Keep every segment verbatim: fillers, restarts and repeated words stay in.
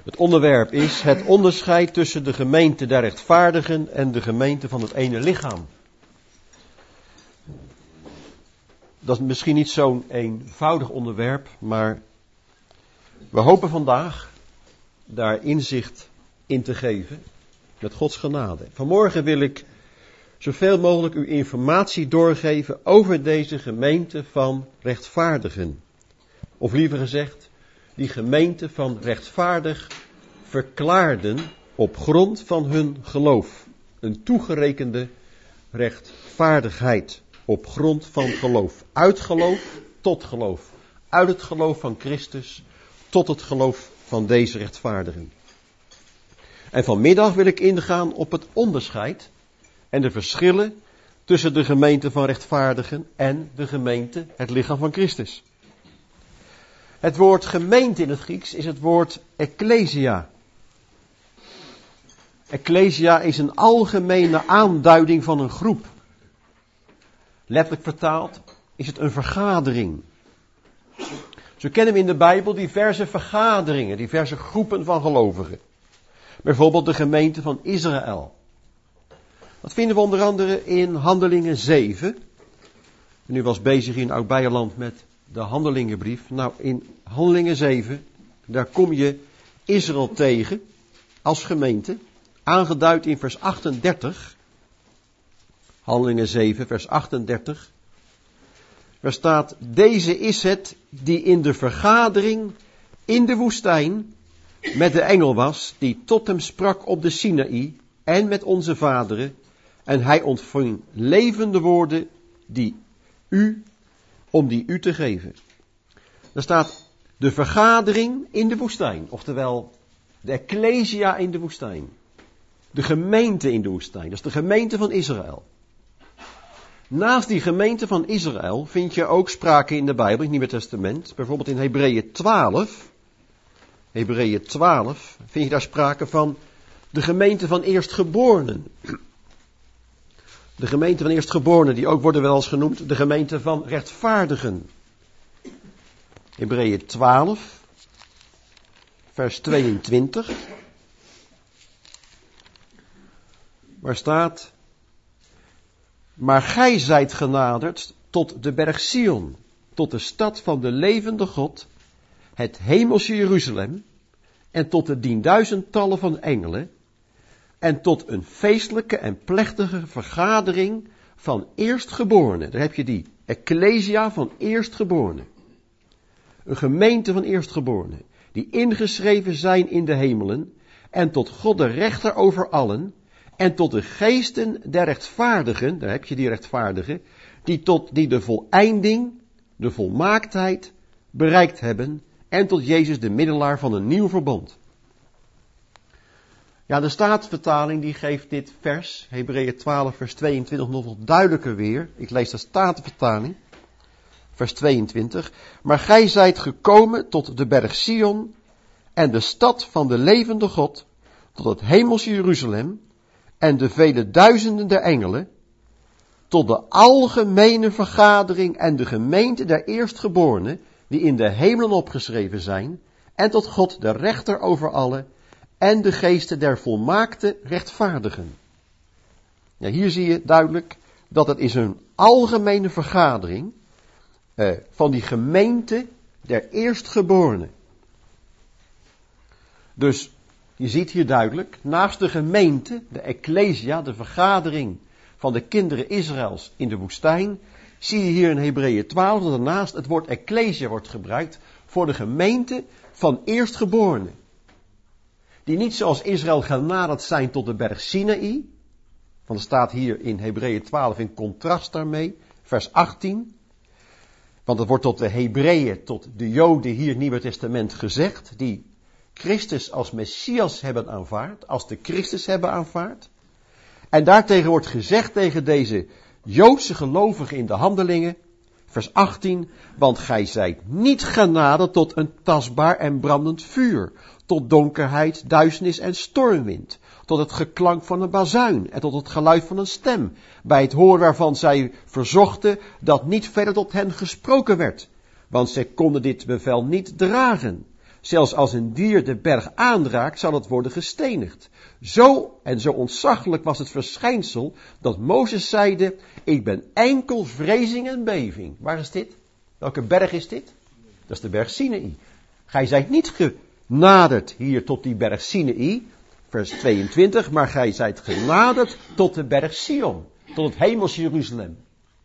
Het onderwerp is het onderscheid tussen de gemeente der rechtvaardigen en de gemeente van het ene lichaam. Dat is misschien niet zo'n eenvoudig onderwerp, maar we hopen vandaag daar inzicht in te geven met Gods genade. Vanmorgen wil ik zoveel mogelijk u informatie doorgeven over deze gemeente van rechtvaardigen. Of liever gezegd, die gemeente van rechtvaardig verklaarden op grond van hun geloof. Een toegerekende rechtvaardigheid op grond van geloof. Uit geloof tot geloof. Uit het geloof van Christus tot het geloof van deze rechtvaardigen. En vanmiddag wil ik ingaan op het onderscheid en de verschillen tussen de gemeente van rechtvaardigen en de gemeente, het lichaam van Christus. Het woord gemeente in het Grieks is het woord ecclesia. Ecclesia is een algemene aanduiding van een groep. Letterlijk vertaald is het een vergadering. Zo kennen we in de Bijbel diverse vergaderingen, diverse groepen van gelovigen. Bijvoorbeeld de gemeente van Israël. Dat vinden we onder andere in Handelingen zeven. En u was bezig in Oud-Beierland met de Handelingenbrief. Nou, in Handelingen zeven, daar kom je Israël tegen als gemeente. Aangeduid in vers achtendertig. Handelingen zeven, vers achtendertig. Daar staat, deze is het die in de vergadering in de woestijn met de engel was, die tot hem sprak op de Sinaï en met onze vaderen. En hij ontving levende woorden die u, om die u te geven. Daar staat de vergadering in de woestijn, oftewel de ecclesia in de woestijn. De gemeente in de woestijn, dat is de gemeente van Israël. Naast die gemeente van Israël vind je ook sprake in de Bijbel, in het Nieuwe Testament. Bijvoorbeeld in Hebreeën twaalf. Hebreeën twaalf vind je daar sprake van de gemeente van eerstgeborenen. De gemeente van eerstgeborenen, die ook worden wel eens genoemd de gemeente van rechtvaardigen. Hebreeën twaalf, vers tweeëntwintig. Waar staat, maar gij zijt genaderd tot de berg Sion, tot de stad van de levende God, het hemelse Jeruzalem, en tot de tienduizendtallen van engelen, en tot een feestelijke en plechtige vergadering van eerstgeborenen. Daar heb je die ecclesia van eerstgeborenen. Een gemeente van eerstgeborenen, die ingeschreven zijn in de hemelen, en tot God de rechter over allen, en tot de geesten der rechtvaardigen, daar heb je die rechtvaardigen, die tot die de voleinding, de volmaaktheid bereikt hebben, en tot Jezus de middelaar van een nieuw verbond. Ja, de Statenvertaling die geeft dit vers, Hebreeën twaalf vers tweeëntwintig, nog wat duidelijker weer. Ik lees de Statenvertaling, vers tweeëntwintig. Maar gij zijt gekomen tot de berg Sion en de stad van de levende God, tot het hemelse Jeruzalem en de vele duizenden der engelen, tot de algemene vergadering en de gemeente der eerstgeborenen, die in de hemelen opgeschreven zijn, en tot God de rechter over allen, en de geesten der volmaakte rechtvaardigen. Ja, hier zie je duidelijk dat het is een algemene vergadering eh, van die gemeente der eerstgeborenen. Dus je ziet hier duidelijk, naast de gemeente, de ecclesia, de vergadering van de kinderen Israëls in de woestijn, zie je hier in Hebreeën twaalf dat daarnaast het woord ecclesia wordt gebruikt voor de gemeente van eerstgeborenen. Die niet zoals Israël genaderd zijn tot de berg Sinaï. Want er staat hier in Hebreeën twaalf in contrast daarmee, vers achttien. Want het wordt tot de Hebreeën, tot de Joden hier in het Nieuwe Testament gezegd, die Christus als Messias hebben aanvaard, als de Christus hebben aanvaard. En daartegen wordt gezegd tegen deze Joodse gelovigen in de Handelingen, vers achttien, want gij zijt niet genaderd tot een tastbaar en brandend vuur, tot donkerheid, duisternis en stormwind, tot het geklank van een bazuin en tot het geluid van een stem, bij het horen waarvan zij verzochten dat niet verder tot hen gesproken werd, want zij konden dit bevel niet dragen. Zelfs als een dier de berg aanraakt, zal het worden gestenigd. Zo en zo ontzaglijk was het verschijnsel dat Mozes zeide, ik ben enkel vrezing en beving. Waar is dit? Welke berg is dit? Dat is de berg Sinaï. Gij zijt niet genaderd hier tot die berg Sinaï, vers tweeëntwintig, maar gij zijt genaderd tot de berg Sion, tot het hemels Jeruzalem.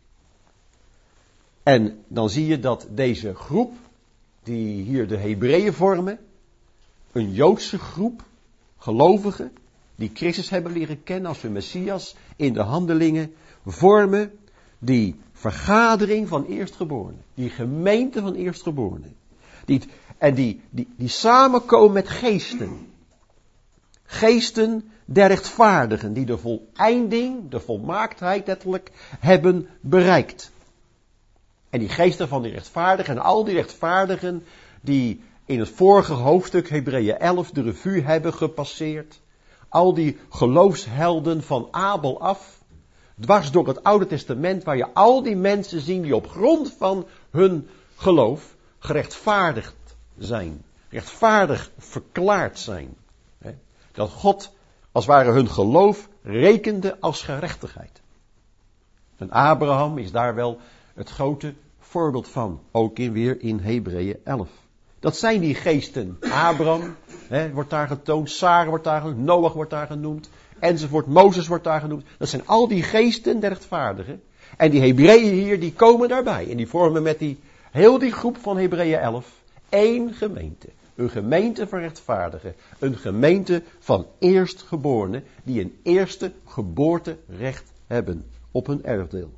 En dan zie je dat deze groep, die hier de Hebreeën vormen, een Joodse groep, gelovigen, die Christus hebben leren kennen als hun Messias in de handelingen, vormen die vergadering van eerstgeborenen, die gemeente van eerstgeborenen. Die, en die, die, die samenkomen met geesten. Geesten der rechtvaardigen, die de voleinding, de volmaaktheid letterlijk, hebben bereikt. En die geesten van die rechtvaardigen en al die rechtvaardigen die in het vorige hoofdstuk Hebreeën elf de revue hebben gepasseerd. Al die geloofshelden van Abel af, dwars door het Oude Testament, waar je al die mensen ziet die op grond van hun geloof gerechtvaardigd zijn. Rechtvaardig verklaard zijn. Dat God als het ware hun geloof rekende als gerechtigheid. En Abraham is daar wel het grote voorbeeld van. Ook in, weer in Hebreeën elf. Dat zijn die geesten. Abraham hè, wordt daar getoond. Sarah wordt daar genoemd. Noach wordt daar genoemd. Enzovoort. Mozes wordt daar genoemd. Dat zijn al die geesten der rechtvaardigen. En die Hebreeën hier, die komen daarbij. En die vormen met die, heel die groep van Hebreeën elf één gemeente. Een gemeente van rechtvaardigen. Een gemeente van eerstgeborenen. Die een eerste geboorterecht hebben op hun erfdeel.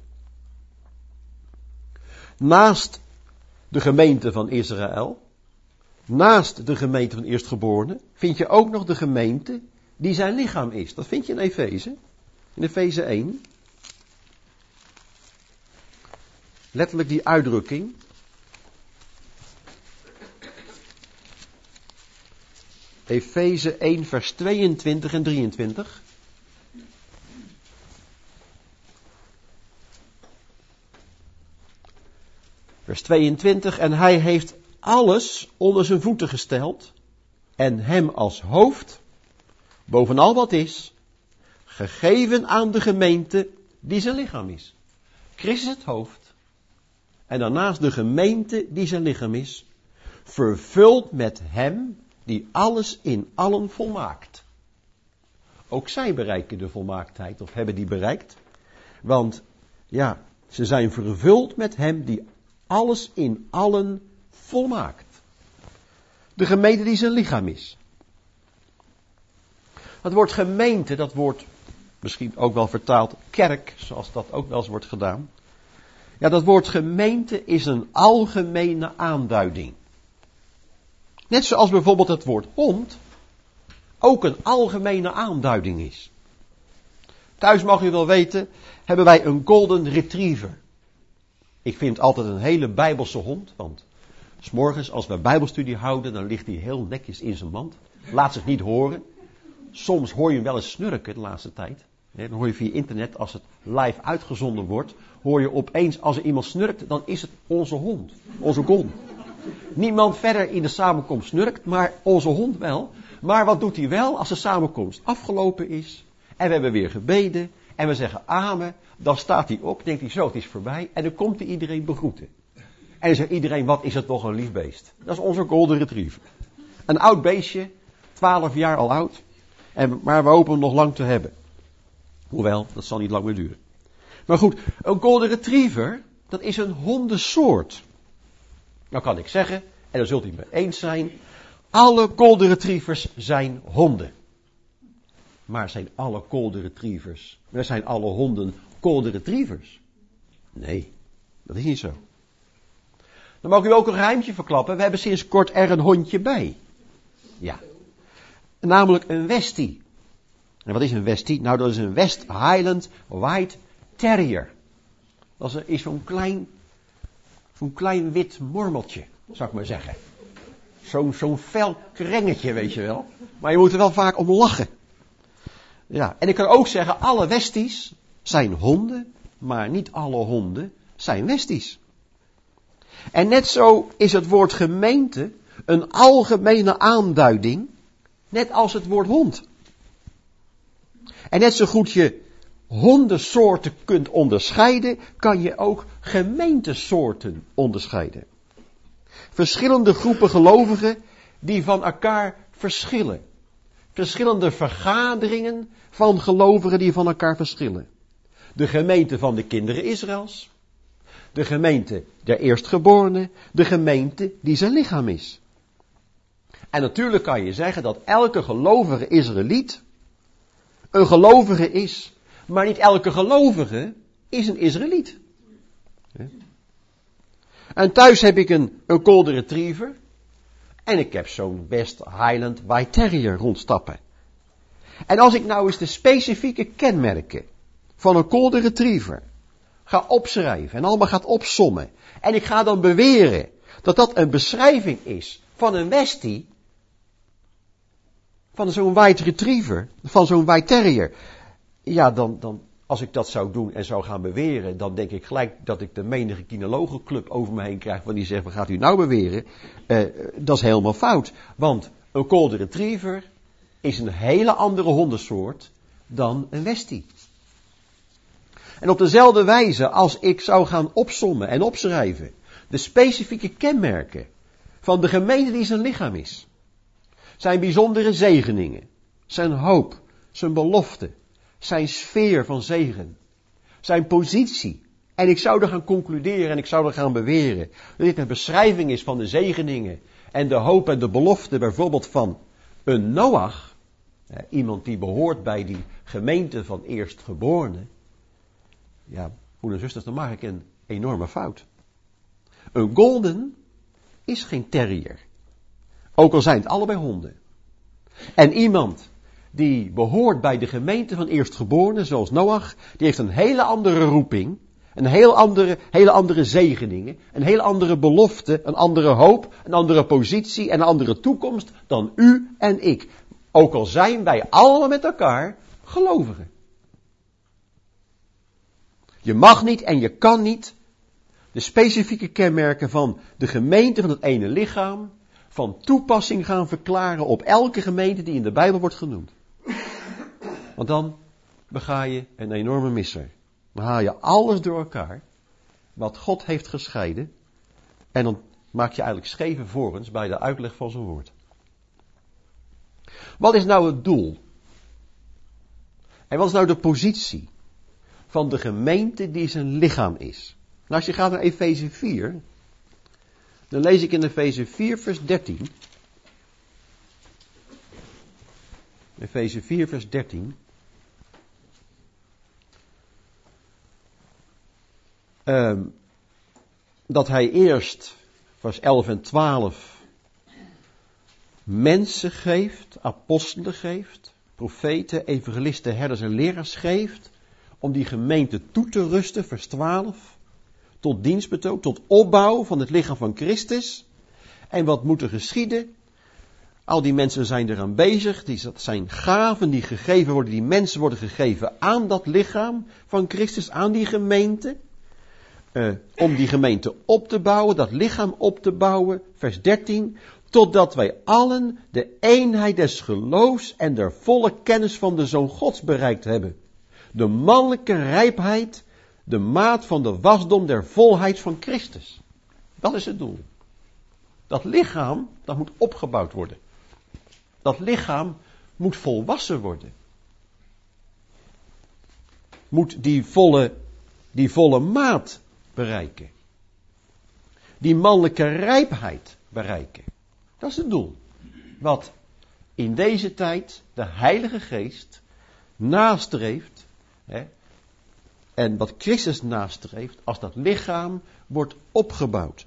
Naast de gemeente van Israël, naast de gemeente van eerstgeborenen, vind je ook nog de gemeente die zijn lichaam is. Dat vind je in Efeze, in Efeze één. Letterlijk die uitdrukking. Efeze één vers tweeëntwintig en drieëntwintig. Vers tweeëntwintig, en hij heeft alles onder zijn voeten gesteld en hem als hoofd, bovenal wat is, gegeven aan de gemeente die zijn lichaam is. Christus het hoofd en daarnaast de gemeente die zijn lichaam is, vervuld met hem die alles in allen volmaakt. Ook zij bereiken de volmaaktheid of hebben die bereikt, want ja, ze zijn vervuld met hem die alles in allen volmaakt. De gemeente die zijn lichaam is. Het woord gemeente, dat wordt misschien ook wel vertaald kerk, zoals dat ook wel eens wordt gedaan. Ja, dat woord gemeente is een algemene aanduiding. Net zoals bijvoorbeeld het woord hond ook een algemene aanduiding is. Thuis mag u wel weten, hebben wij een golden retriever. Ik vind het altijd een hele bijbelse hond, want 's morgens als we bijbelstudie houden, dan ligt hij heel netjes in zijn mand. Laat zich niet horen. Soms hoor je hem wel eens snurken de laatste tijd. Dan hoor je via internet, als het live uitgezonden wordt, hoor je opeens als er iemand snurkt, dan is het onze hond, onze golden. Niemand verder in de samenkomst snurkt, maar onze hond wel. Maar wat doet hij wel als de samenkomst afgelopen is en we hebben weer gebeden en we zeggen amen, dan staat hij op, denkt hij zo, het is voorbij en dan komt hij iedereen begroeten. En dan zegt iedereen, wat is het toch een lief beest. Dat is onze golden retriever. Een oud beestje, twaalf jaar al oud, en, maar we hopen hem nog lang te hebben. Hoewel, dat zal niet lang meer duren. Maar goed, een golden retriever, dat is een hondensoort. Nou kan ik zeggen, en dan zult u het mee eens zijn, alle golden retrievers zijn honden. Maar zijn alle golden retrievers, maar zijn alle honden golden retrievers? Nee, dat is niet zo. Dan mag u ook een geheimtje verklappen. We hebben sinds kort er een hondje bij. Ja. Namelijk een Westie. En wat is een Westie? Nou, dat is een West Highland White Terrier. Dat is zo'n klein, zo'n klein wit mormeltje, zou ik maar zeggen. Zo'n, zo'n fel krengetje, weet je wel. Maar je moet er wel vaak om lachen. Ja, en ik kan ook zeggen, alle Westies zijn honden, maar niet alle honden zijn Westies. En net zo is het woord gemeente een algemene aanduiding, net als het woord hond. En net zo goed je hondensoorten kunt onderscheiden, kan je ook gemeentesoorten onderscheiden. Verschillende groepen gelovigen die van elkaar verschillen. Verschillende vergaderingen van gelovigen die van elkaar verschillen. De gemeente van de kinderen Israëls. De gemeente der eerstgeborenen. De gemeente die zijn lichaam is. En natuurlijk kan je zeggen dat elke gelovige Israëliet een gelovige is. Maar niet elke gelovige is een Israëliet. En thuis heb ik een, een Golden Retriever. En ik heb zo'n West Highland White Terrier rondstappen. En als ik nou eens de specifieke kenmerken van een Golden Retriever ga opschrijven en allemaal gaat opsommen. En ik ga dan beweren dat dat een beschrijving is van een Westie. Van zo'n White Retriever, van zo'n White Terrier. Ja, dan, dan, als ik dat zou doen en zou gaan beweren, dan denk ik gelijk dat ik de menige kinologenclub over me heen krijg, want die zegt, wat gaat u nou beweren? Uh, dat is helemaal fout. Want een Golden Retriever is een hele andere hondensoort dan een Westie. En op dezelfde wijze, als ik zou gaan opsommen en opschrijven de specifieke kenmerken van de gemeente die zijn lichaam is, zijn bijzondere zegeningen, zijn hoop, zijn belofte, zijn sfeer van zegen, zijn positie. En ik zou er gaan concluderen en ik zou er gaan beweren dat dit een beschrijving is van de zegeningen en de hoop en de belofte bijvoorbeeld van een Noach, iemand die behoort bij die gemeente van eerstgeborenen. Ja, broeders en zusters, dan maak ik een enorme fout. Een golden is geen terrier. Ook al zijn het allebei honden. En iemand die behoort bij de gemeente van eerstgeborenen, zoals Noach, die heeft een hele andere roeping, een heel andere, hele andere zegeningen, een hele andere belofte, een andere hoop, een andere positie en een andere toekomst dan u en ik. Ook al zijn wij allemaal met elkaar gelovigen. Je mag niet en je kan niet de specifieke kenmerken van de gemeente van het ene lichaam van toepassing gaan verklaren op elke gemeente die in de Bijbel wordt genoemd. Want dan bega je een enorme misser. Dan haal je alles door elkaar wat God heeft gescheiden en dan maak je eigenlijk scheve vorens bij de uitleg van zijn woord. Wat is nou het doel? En wat is nou de positie van de gemeente die zijn lichaam is? Nou, als je gaat naar Efeze vier, dan lees ik in Efeze vier vers dertien. Efeze vier vers dertien. Um, dat hij eerst, vers elf en twaalf, mensen geeft, apostelen geeft, profeten, evangelisten, herders en leraars geeft, om die gemeente toe te rusten, vers twaalf, tot dienstbetoon, tot opbouw van het lichaam van Christus. En wat moet er geschieden? Al die mensen zijn eraan bezig, die, dat zijn gaven die gegeven worden, die mensen worden gegeven aan dat lichaam van Christus, aan die gemeente. Uh, om die gemeente op te bouwen, dat lichaam op te bouwen, vers dertien, totdat wij allen de eenheid des geloofs en der volle kennis van de Zoon Gods bereikt hebben. De mannelijke rijpheid, de maat van de wasdom der volheid van Christus. Dat is het doel. Dat lichaam, dat moet opgebouwd worden. Dat lichaam moet volwassen worden. Moet die volle, die volle maat bereiken. Die mannelijke rijpheid bereiken. Dat is het doel. Wat in deze tijd de Heilige Geest nastreeft. Hè, en wat Christus nastreeft als dat lichaam wordt opgebouwd.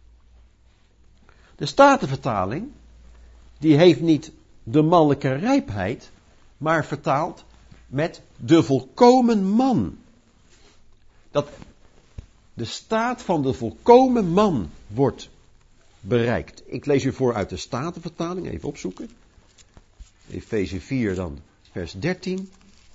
De Statenvertaling, die heeft niet de mannelijke rijpheid, maar vertaalt met de volkomen man. Dat de staat van de volkomen man wordt bereikt. Ik lees u voor uit de Statenvertaling, even opzoeken. Efeze vier dan, vers dertien.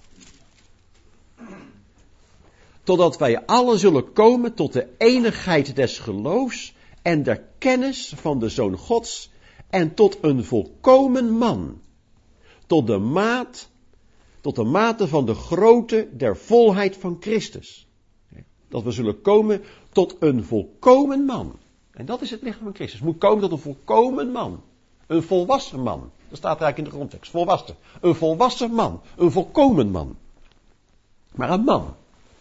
Totdat wij alle zullen komen tot de enigheid des geloofs en der kennis van de Zoon Gods en tot een volkomen man, tot de maat, tot de mate van de grootte der volheid van Christus. Dat we zullen komen tot een volkomen man. En dat is het lichaam van Christus. Het moet komen tot een volkomen man. Een volwassen man. Dat staat eigenlijk in de grondtekst. Volwassen. Een volwassen man. Een volkomen man. Maar een man.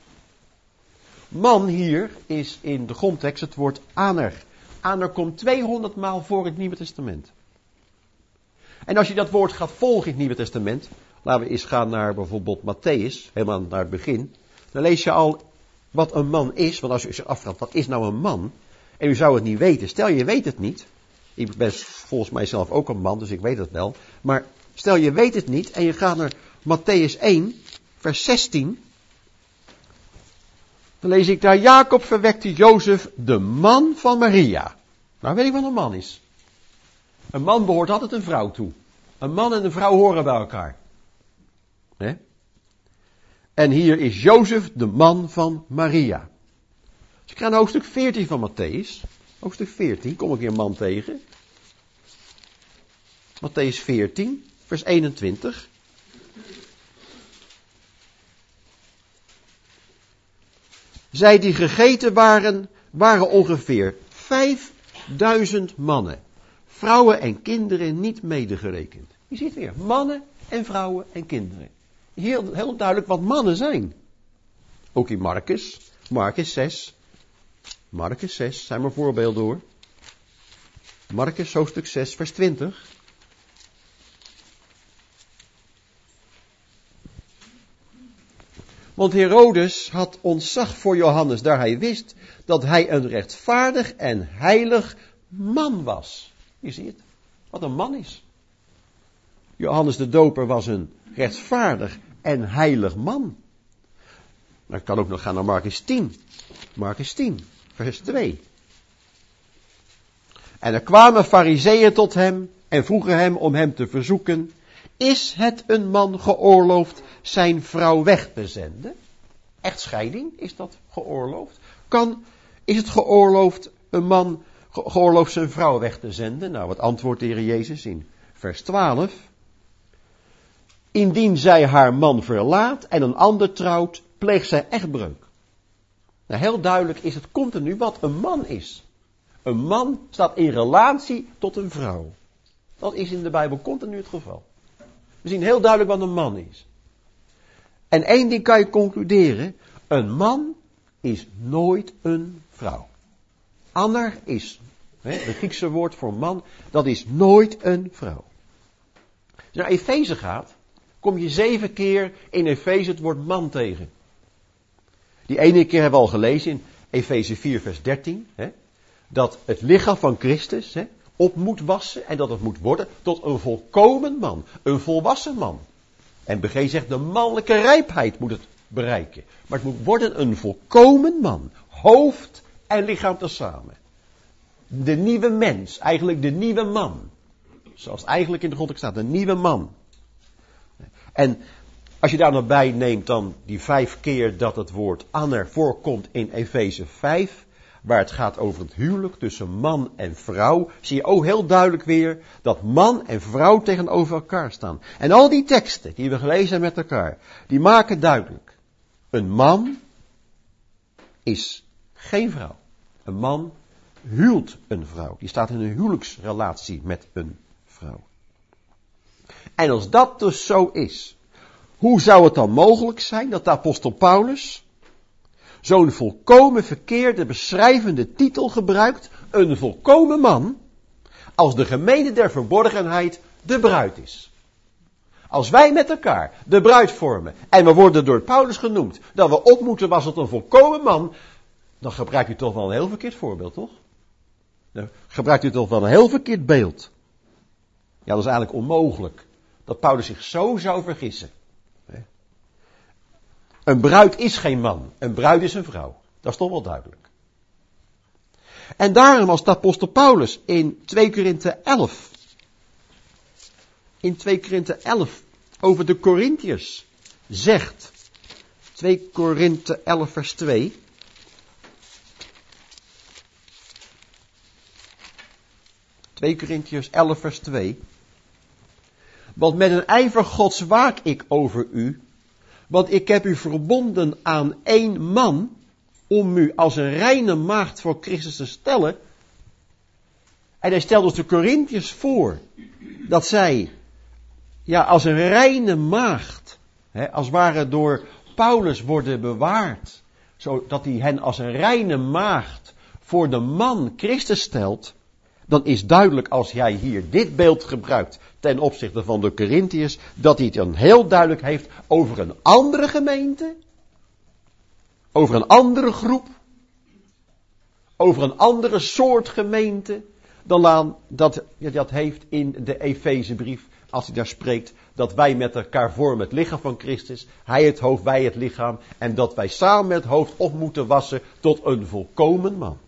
Man hier is in de grondtekst het woord aner. Aner komt tweehonderd maal voor in het Nieuwe Testament. En als je dat woord gaat volgen in het Nieuwe Testament. Laten we eens gaan naar bijvoorbeeld Matthäus. Helemaal naar het begin. Dan lees je al wat een man is. Want als je zich afvraagt, wat is nou een man? En u zou het niet weten. Stel je weet het niet. Ik ben volgens mij zelf ook een man, dus ik weet het wel. Maar stel je weet het niet en je gaat naar Matthäus één, vers zestien. Dan lees ik daar, Jacob verwekte Jozef, de man van Maria. Nou weet ik wat een man is. Een man behoort altijd een vrouw toe. Een man en een vrouw horen bij elkaar. He? En hier is Jozef, de man van Maria. Dus ik ga naar hoofdstuk veertien van Matthäus. Hoofdstuk veertien, kom ik hier een man tegen. Matthäus veertien, vers eenentwintig. Zij die gegeten waren, waren ongeveer vijfduizend mannen. Vrouwen en kinderen niet medegerekend. Je ziet weer, mannen en vrouwen en kinderen. Heel, heel duidelijk wat mannen zijn. Ook in Marcus, Marcus zes. Marcus zes, zijn maar voorbeelden hoor. Marcus hoofdstuk zes, vers twintig. Want Herodes had ontzag voor Johannes, daar hij wist dat hij een rechtvaardig en heilig man was. Je ziet wat een man is. Johannes de Doper was een rechtvaardig en heilig man. Maar ik kan ook nog gaan naar Marcus tien. Marcus tien, vers twee. En er kwamen farizeeën tot hem en vroegen hem om hem te verzoeken. Is het een man geoorloofd zijn vrouw weg te zenden? Echtscheiding, is dat geoorloofd? Kan, is het geoorloofd een man ge- geoorloofd zijn vrouw weg te zenden? Nou, wat antwoordt de Heer Jezus in vers twaalf. Indien zij haar man verlaat en een ander trouwt, pleegt zij echtbreuk. Nou, heel duidelijk is het continu wat een man is. Een man staat in relatie tot een vrouw. Dat is in de Bijbel continu het geval. We zien heel duidelijk wat een man is. En één ding kan je concluderen. Een man is nooit een vrouw. Ander is, hè, het Griekse woord voor man, dat is nooit een vrouw. Als je naar Efeze gaat, kom je zeven keer in Efeze het woord man tegen. Die ene keer hebben we al gelezen in Efeze vier vers dertien. Hè, dat het lichaam van Christus hè, op moet wassen en dat het moet worden tot een volkomen man. Een volwassen man. En B G zegt de mannelijke rijpheid moet het bereiken. Maar het moet worden een volkomen man. Hoofd en lichaam tezamen. De nieuwe mens. Eigenlijk de nieuwe man. Zoals het eigenlijk in de grondtekst staat. De nieuwe man. En als je daar nog bij neemt dan die vijf keer dat het woord aner voorkomt in Efeze vijf. Waar het gaat over het huwelijk tussen man en vrouw. Zie je ook heel duidelijk weer dat man en vrouw tegenover elkaar staan. En al die teksten die we gelezen hebben met elkaar. Die maken duidelijk. Een man is geen vrouw. Een man huwt een vrouw. Die staat in een huwelijksrelatie met een vrouw. En als dat dus zo is. Hoe zou het dan mogelijk zijn dat de apostel Paulus zo'n volkomen verkeerde beschrijvende titel gebruikt, een volkomen man, als de gemeente der verborgenheid de bruid is. Als wij met elkaar de bruid vormen en we worden door Paulus genoemd dat we op moeten wassen tot een volkomen man, dan gebruikt u toch wel een heel verkeerd voorbeeld, toch? Dan gebruikt u toch wel een heel verkeerd beeld. Ja, dat is eigenlijk onmogelijk dat Paulus zich zo zou vergissen. Een bruid is geen man. Een bruid is een vrouw. Dat is toch wel duidelijk. En daarom als de apostel Paulus in twee Korinthe elf. In twee Korinthe elf over de Korintiërs zegt. twee Korinthe elf vers twee. twee Korintiërs elf vers twee. Want met een ijver Gods waak ik over u, want ik heb u verbonden aan één man, om u als een reine maagd voor Christus te stellen. En hij stelt ons de Korintiërs voor, dat zij, ja, als een reine maagd, hè, als het ware door Paulus worden bewaard, zodat hij hen als een reine maagd voor de man Christus stelt, dan is duidelijk als jij hier dit beeld gebruikt ten opzichte van de Korintiërs, dat hij het dan heel duidelijk heeft over een andere gemeente, over een andere groep, over een andere soort gemeente, dan dat hij dat heeft in de Efezebrief, als hij daar spreekt, dat wij met elkaar vormen het lichaam van Christus, hij het hoofd, wij het lichaam, en dat wij samen met het hoofd op moeten wassen tot een volkomen man.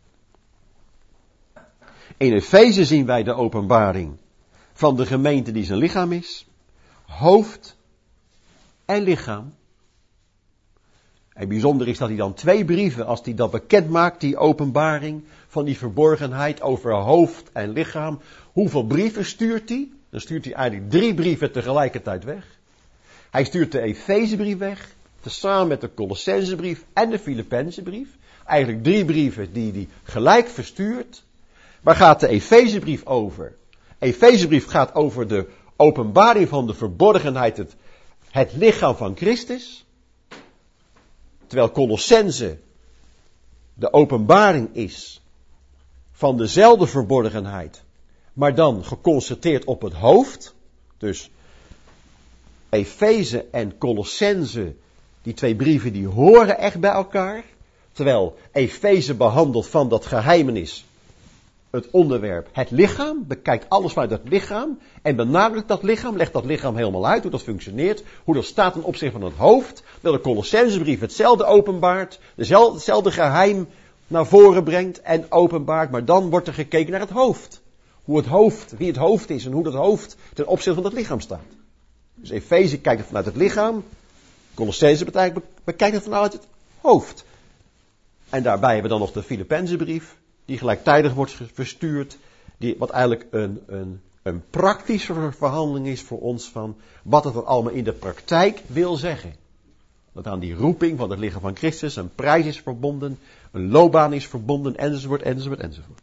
In Efeze zien wij de openbaring van de gemeente die zijn lichaam is, hoofd en lichaam. En bijzonder is dat hij dan twee brieven, als hij dat bekend maakt, die openbaring van die verborgenheid over hoofd en lichaam. Hoeveel brieven stuurt hij? Dan stuurt hij eigenlijk drie brieven tegelijkertijd weg. Hij stuurt de Efezebrief weg, tezamen met de Colossensebrief en de Filippenzenbrief. Eigenlijk drie brieven die hij gelijk verstuurt. Waar gaat de Efezebrief over? Efezebrief gaat over de openbaring van de verborgenheid, het, het lichaam van Christus. Terwijl Colossense de openbaring is van dezelfde verborgenheid, maar dan geconcentreerd op het hoofd. Dus Efeze en Colossense, die twee brieven, die horen echt bij elkaar. Terwijl Efeze behandelt van dat geheimenis, het onderwerp, het lichaam, bekijkt alles vanuit het lichaam en benadrukt dat lichaam, legt dat lichaam helemaal uit, hoe dat functioneert, hoe dat staat ten opzichte van het hoofd, terwijl de Colossensebrief hetzelfde openbaart, dezelfde, hetzelfde geheim naar voren brengt en openbaart, maar dan wordt er gekeken naar het hoofd. Hoe het hoofd, wie het hoofd is en hoe dat hoofd ten opzichte van het lichaam staat. Dus Efeze kijkt het vanuit het lichaam, Colossense bekijkt het vanuit het hoofd. En daarbij hebben we dan nog de Filippenzenbrief, die gelijktijdig wordt verstuurd, die, wat eigenlijk een, een, een praktische verhandeling is voor ons van wat het dan allemaal in de praktijk wil zeggen. Dat aan die roeping van het lichaam van Christus een prijs is verbonden, een loopbaan is verbonden, enzovoort, enzovoort, enzovoort.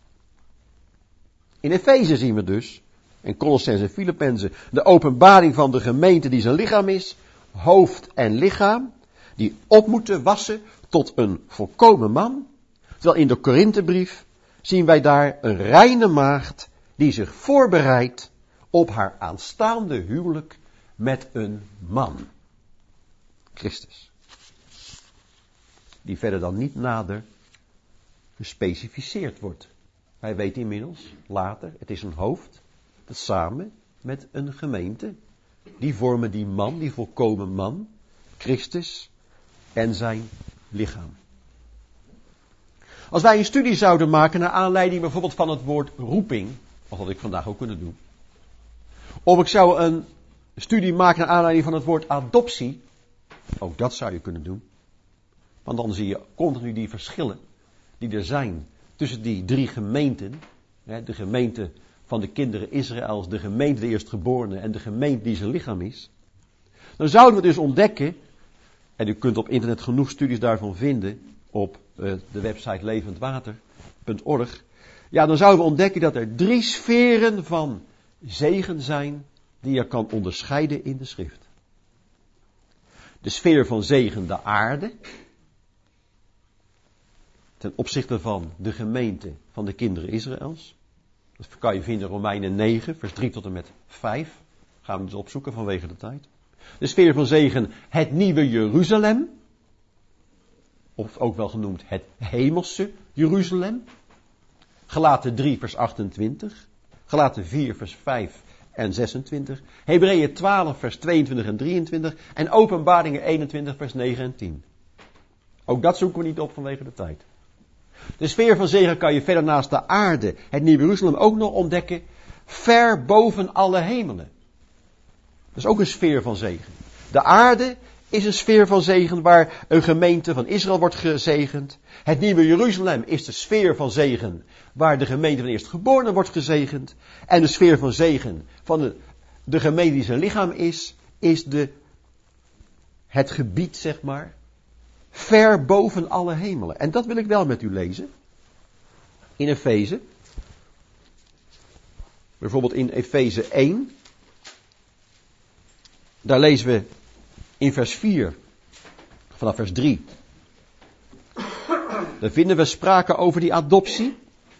In Efeze zien we dus, en Colossense en Filippenzen, de openbaring van de gemeente die zijn lichaam is, hoofd en lichaam, die op moeten wassen tot een volkomen man. Terwijl in de Korinthebrief zien wij daar een reine maagd die zich voorbereidt op haar aanstaande huwelijk met een man. Christus. Die verder dan niet nader gespecificeerd wordt. Wij weten inmiddels, later, het is een hoofd dat samen met een gemeente, die vormen die man, die volkomen man, Christus en zijn lichaam. Als wij een studie zouden maken naar aanleiding bijvoorbeeld van het woord roeping, wat had ik vandaag ook kunnen doen. Of ik zou een studie maken naar aanleiding van het woord adoptie, ook dat zou je kunnen doen. Want dan zie je continu die verschillen die er zijn tussen die drie gemeenten. De gemeente van de kinderen Israëls, de gemeente de eerstgeborenen en de gemeente die zijn lichaam is. Dan zouden we dus ontdekken, en u kunt op internet genoeg studies daarvan vinden, op uh, de website levendwater punt org. Ja, dan zouden we ontdekken dat er drie sferen van zegen zijn die je kan onderscheiden in de schrift. De sfeer van zegen, de aarde, ten opzichte van de gemeente van de kinderen Israëls. Dat kan je vinden in Romeinen negen, vers drie tot en met vijf. Gaan we dus opzoeken vanwege de tijd. De sfeer van zegen, het nieuwe Jeruzalem. Of ook wel genoemd het hemelse Jeruzalem. Galaten drie vers achtentwintig. Galaten vier vers vijf en zesentwintig. Hebreeën twaalf vers tweeëntwintig en drieëntwintig. En Openbaringen eenentwintig vers negen en tien. Ook dat zoeken we niet op vanwege de tijd. De sfeer van zegen kan je verder naast de aarde, het nieuwe Jeruzalem, ook nog ontdekken. Ver boven alle hemelen. Dat is ook een sfeer van zegen. De aarde is een sfeer van zegen waar een gemeente van Israël wordt gezegend. Het nieuwe Jeruzalem is de sfeer van zegen waar de gemeente van eerstgeborenen wordt gezegend. En de sfeer van zegen van de, de gemeente die zijn lichaam is, is de, het gebied, zeg maar, ver boven alle hemelen. En dat wil ik wel met u lezen. In Efeze. Bijvoorbeeld in Efeze één. Daar lezen we in vers vier, vanaf vers drie. Daar vinden we sprake over die adoptie.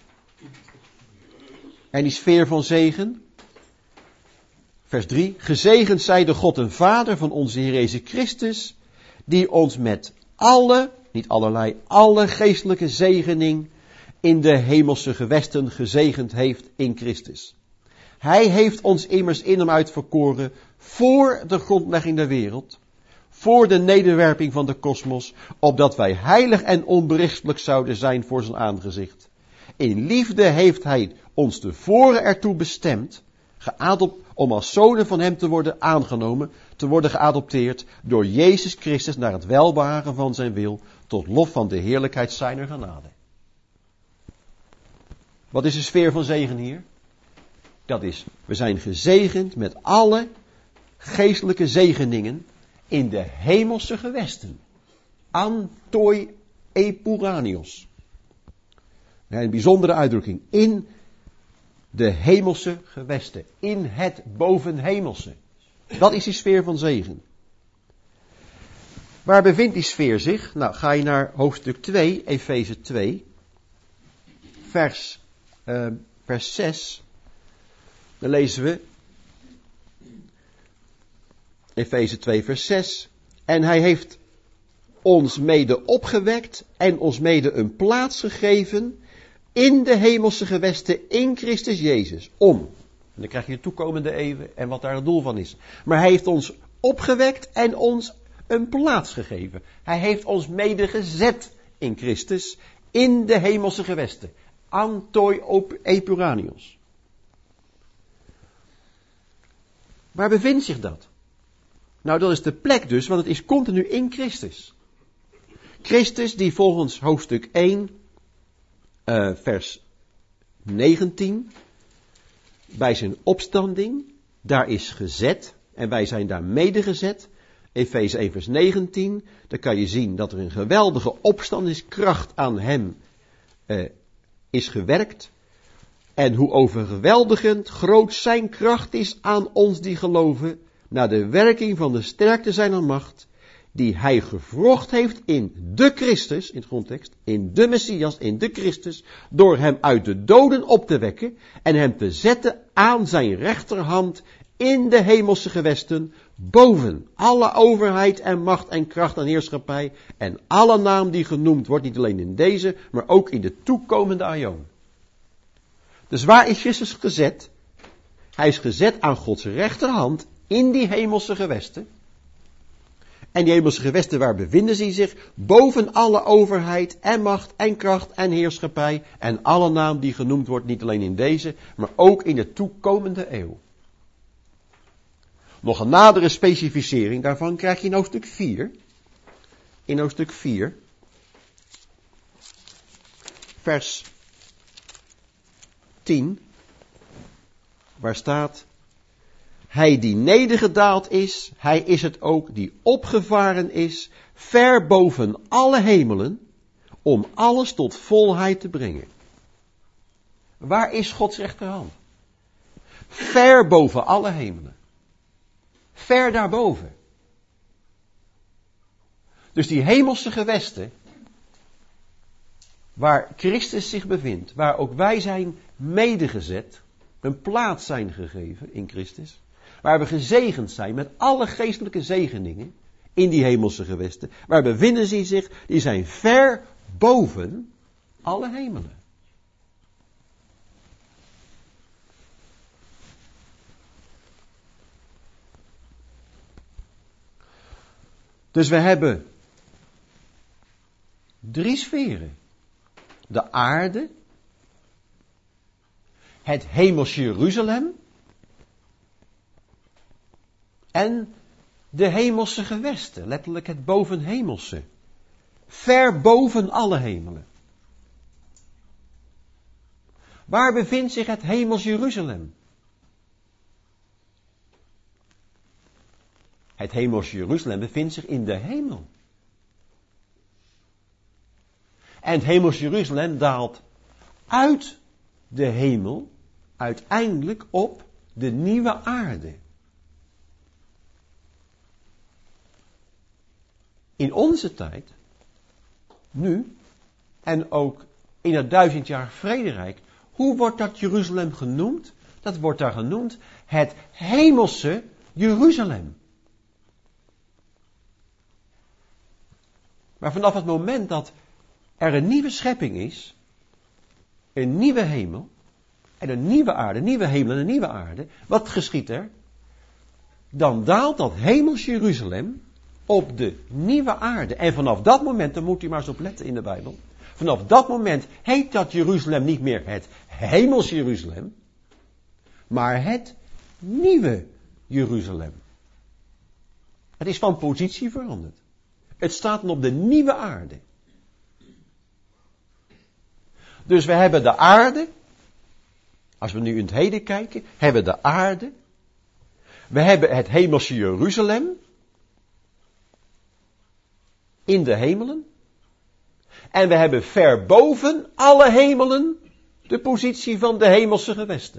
En die sfeer van zegen. Vers drie. Gezegend zij de God en Vader van onze Heer Jezus Christus, die ons met alle, niet allerlei, alle geestelijke zegening in de hemelse gewesten gezegend heeft in Christus. Hij heeft ons immers in hem uitverkoren voor de grondlegging der wereld, voor de nederwerping van de kosmos, opdat wij heilig en onberispelijk zouden zijn voor zijn aangezicht. In liefde heeft hij ons tevoren ertoe bestemd, geadop, om als zonen van hem te worden aangenomen, te worden geadopteerd door Jezus Christus naar het welbehagen van zijn wil, tot lof van de heerlijkheid zijner genade. Wat is de sfeer van zegen hier? Dat is, we zijn gezegend met alle geestelijke zegeningen in de hemelse gewesten. Antoi epuranios. Een bijzondere uitdrukking. In de hemelse gewesten. In het bovenhemelse. Dat is die sfeer van zegen. Waar bevindt die sfeer zich? Nou, ga je naar hoofdstuk twee, Efeze twee. Vers, uh, vers zes. Dan lezen we Efeze twee vers zes. En hij heeft ons mede opgewekt en ons mede een plaats gegeven in de hemelse gewesten in Christus Jezus. Om. En dan krijg je de toekomende eeuwen en wat daar het doel van is. Maar hij heeft ons opgewekt en ons een plaats gegeven. Hij heeft ons mede gezet in Christus in de hemelse gewesten. Antoi epuranios. Waar bevindt zich dat? Nou, dat is de plek dus, want het is continu in Christus. Christus die volgens hoofdstuk één, uh, vers negentien, bij zijn opstanding, daar is gezet, en wij zijn daar mede gezet. Efeze één vers negentien, daar kan je zien dat er een geweldige opstandingskracht aan hem uh, is gewerkt. En hoe overweldigend groot zijn kracht is aan ons die geloven, naar de werking van de sterkte zijner macht, die hij gevrocht heeft in de Christus, in de grondtekst, in de Messias, in de Christus, door hem uit de doden op te wekken en hem te zetten aan zijn rechterhand in de hemelse gewesten, boven alle overheid en macht en kracht en heerschappij en alle naam die genoemd wordt, niet alleen in deze, maar ook in de toekomende aion. Dus waar is Christus gezet? Hij is gezet aan Gods rechterhand in die hemelse gewesten. En die hemelse gewesten, waar bevinden ze zich? Boven alle overheid en macht en kracht en heerschappij en alle naam die genoemd wordt, niet alleen in deze, maar ook in de toekomende eeuw. Nog een nadere specificering daarvan krijg je in hoofdstuk vier. In hoofdstuk vier, vers tien, waar staat: hij die nedergedaald is, hij is het ook die opgevaren is, ver boven alle hemelen, om alles tot volheid te brengen. Waar is Gods rechterhand? Ver boven alle hemelen. Ver daarboven. Dus die hemelse gewesten, waar Christus zich bevindt, waar ook wij zijn medegezet, een plaats zijn gegeven in Christus, waar we gezegend zijn met alle geestelijke zegeningen in die hemelse gewesten, waar bevinden ze zich, die zijn ver boven alle hemelen. Dus we hebben drie sferen. De aarde, het hemels Jeruzalem en de hemelse gewesten, letterlijk het bovenhemelse. Ver boven alle hemelen. Waar bevindt zich het hemels Jeruzalem? Het hemels Jeruzalem bevindt zich in de hemel. En het hemels Jeruzalem daalt uit de hemel uiteindelijk op de nieuwe aarde. In onze tijd, nu, en ook in het duizend jaar vrederijk, hoe wordt dat Jeruzalem genoemd? Dat wordt daar genoemd het hemelse Jeruzalem. Maar vanaf het moment dat er een nieuwe schepping is, een nieuwe hemel en een nieuwe aarde, een nieuwe hemel en een nieuwe aarde, wat geschiet er? Dan daalt dat hemels Jeruzalem op de nieuwe aarde. En vanaf dat moment, daar moet u maar eens op letten in de Bijbel, vanaf dat moment heet dat Jeruzalem niet meer het hemels Jeruzalem, maar het nieuwe Jeruzalem. Het is van positie veranderd. Het staat dan op de nieuwe aarde. Dus we hebben de aarde, als we nu in het heden kijken, hebben we de aarde. We hebben het hemelse Jeruzalem in de hemelen. En we hebben ver boven alle hemelen de positie van de hemelse gewesten.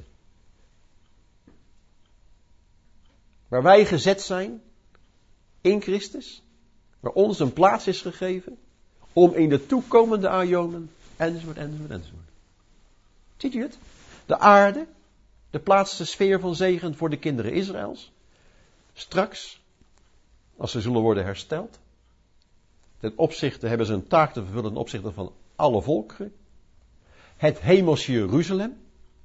Waar wij gezet zijn in Christus, waar ons een plaats is gegeven om in de toekomende ajonen, enzovoort, enzovoort, enzovoort. Ziet u het? De aarde, de plaats, de sfeer van zegen voor de kinderen Israëls. Straks, als ze zullen worden hersteld. Ten opzichte hebben ze een taak te vervullen ten opzichte van alle volkeren. Het hemelse Jeruzalem,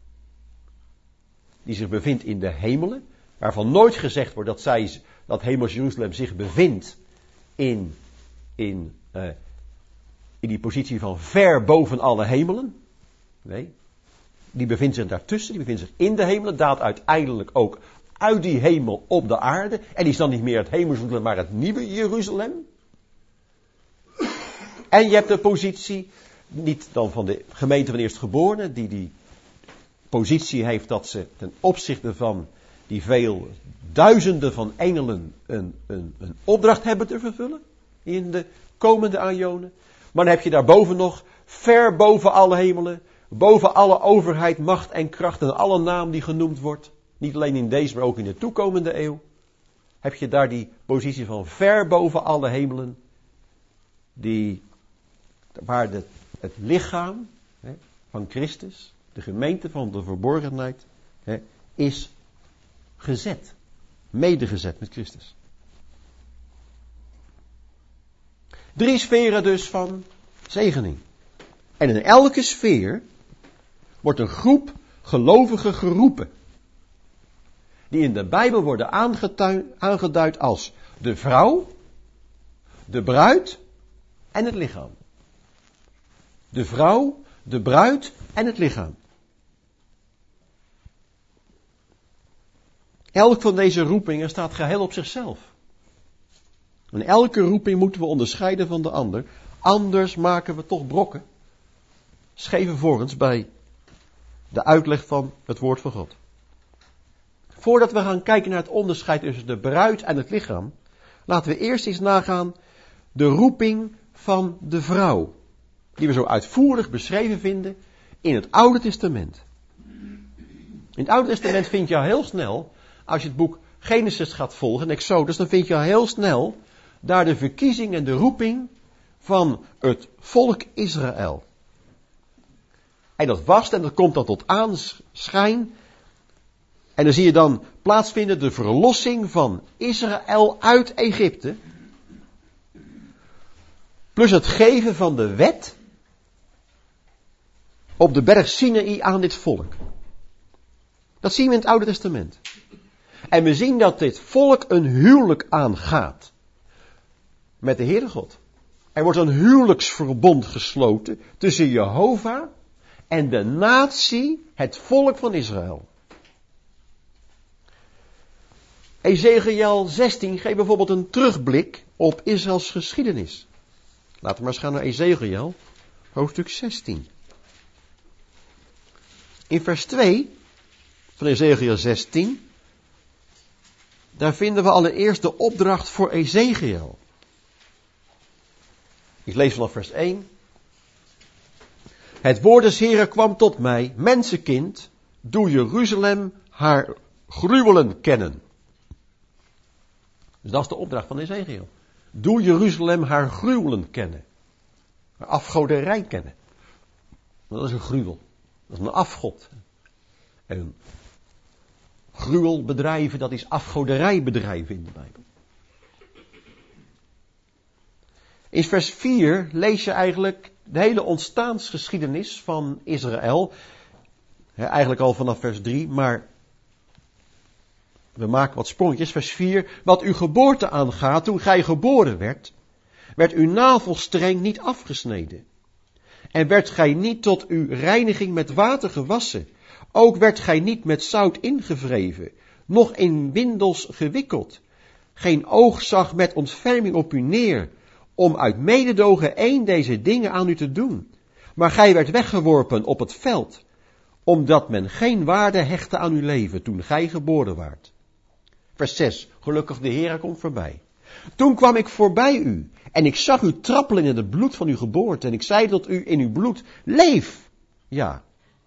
die zich bevindt in de hemelen, waarvan nooit gezegd wordt dat, zij, dat hemelse Jeruzalem zich bevindt in, in, uh, in die positie van ver boven alle hemelen. Nee, die bevindt zich daartussen, die bevindt zich in de hemelen, daalt uiteindelijk ook uit die hemel op de aarde. En die is dan niet meer het hemelse Jeruzalem, maar het nieuwe Jeruzalem. En je hebt de positie, niet dan van de gemeente van eerstgeborenen, die die positie heeft dat ze ten opzichte van die veel duizenden van engelen een, een, een opdracht hebben te vervullen in de komende ajonen. Maar dan heb je daarboven nog, ver boven alle hemelen, boven alle overheid, macht en kracht en alle naam die genoemd wordt, niet alleen in deze, maar ook in de toekomende eeuw, heb je daar die positie van ver boven alle hemelen, die, waar de, het lichaam hè, van Christus, de gemeente van de verborgenheid, hè, is gezet, medegezet met Christus. Drie sferen dus van zegening. En in elke sfeer wordt een groep gelovigen geroepen, die in de Bijbel worden aangetuin, aangeduid als de vrouw, de bruid en het lichaam. De vrouw, de bruid en het lichaam. Elk van deze roepingen staat geheel op zichzelf. En elke roeping moeten we onderscheiden van de ander. Anders maken we toch brokken. Scheve volgens bij de uitleg van het woord van God. Voordat we gaan kijken naar het onderscheid tussen de bruid en het lichaam, laten we eerst eens nagaan de roeping van de vrouw. Die we zo uitvoerig beschreven vinden in het Oude Testament. In het Oude Testament vind je al heel snel, als je het boek Genesis gaat volgen, Exodus, dan vind je al heel snel daar de verkiezing en de roeping van het volk Israël. En dat was, en dat komt dan tot aanschijn. En dan zie je dan plaatsvinden de verlossing van Israël uit Egypte. Plus het geven van de wet op de berg Sinaï aan dit volk. Dat zien we in het Oude Testament. En we zien dat dit volk een huwelijk aangaat met de Heere God. Er wordt een huwelijksverbond gesloten tussen Jehovah en de natie, het volk van Israël. Ezekiel zestien geeft bijvoorbeeld een terugblik op Israëls geschiedenis. Laten we maar eens gaan naar Ezekiel, hoofdstuk zestien. In vers twee van Ezekiel zestien, daar vinden we allereerst de opdracht voor Ezekiel. Ik lees vanaf vers één. Het woord des Heren kwam tot mij, mensenkind, doe Jeruzalem haar gruwelen kennen. Dus dat is de opdracht van Ezekiel. Doe Jeruzalem haar gruwelen kennen. Haar afgoderij kennen. Dat is een gruwel. Dat is een afgod. En gruwelbedrijven, dat is afgoderijbedrijven in de Bijbel. In vers vier lees je eigenlijk de hele ontstaansgeschiedenis van Israël. He, eigenlijk al vanaf vers drie, maar we maken wat sprongetjes. Vers vier. Wat uw geboorte aangaat, toen gij geboren werd, werd uw navelstreng niet afgesneden. En werd gij niet tot uw reiniging met water gewassen. Ook werd gij niet met zout ingevreven, noch in windels gewikkeld. Geen oog zag met ontferming op u neer, om uit mededogen één deze dingen aan u te doen. Maar gij werd weggeworpen op het veld, omdat men geen waarde hechtte aan uw leven toen gij geboren waart. Vers zes. Gelukkig de Heere komt voorbij. Toen kwam ik voorbij u, en ik zag u trappelen in het bloed van uw geboorte, en ik zei tot u in uw bloed, leef. Ja.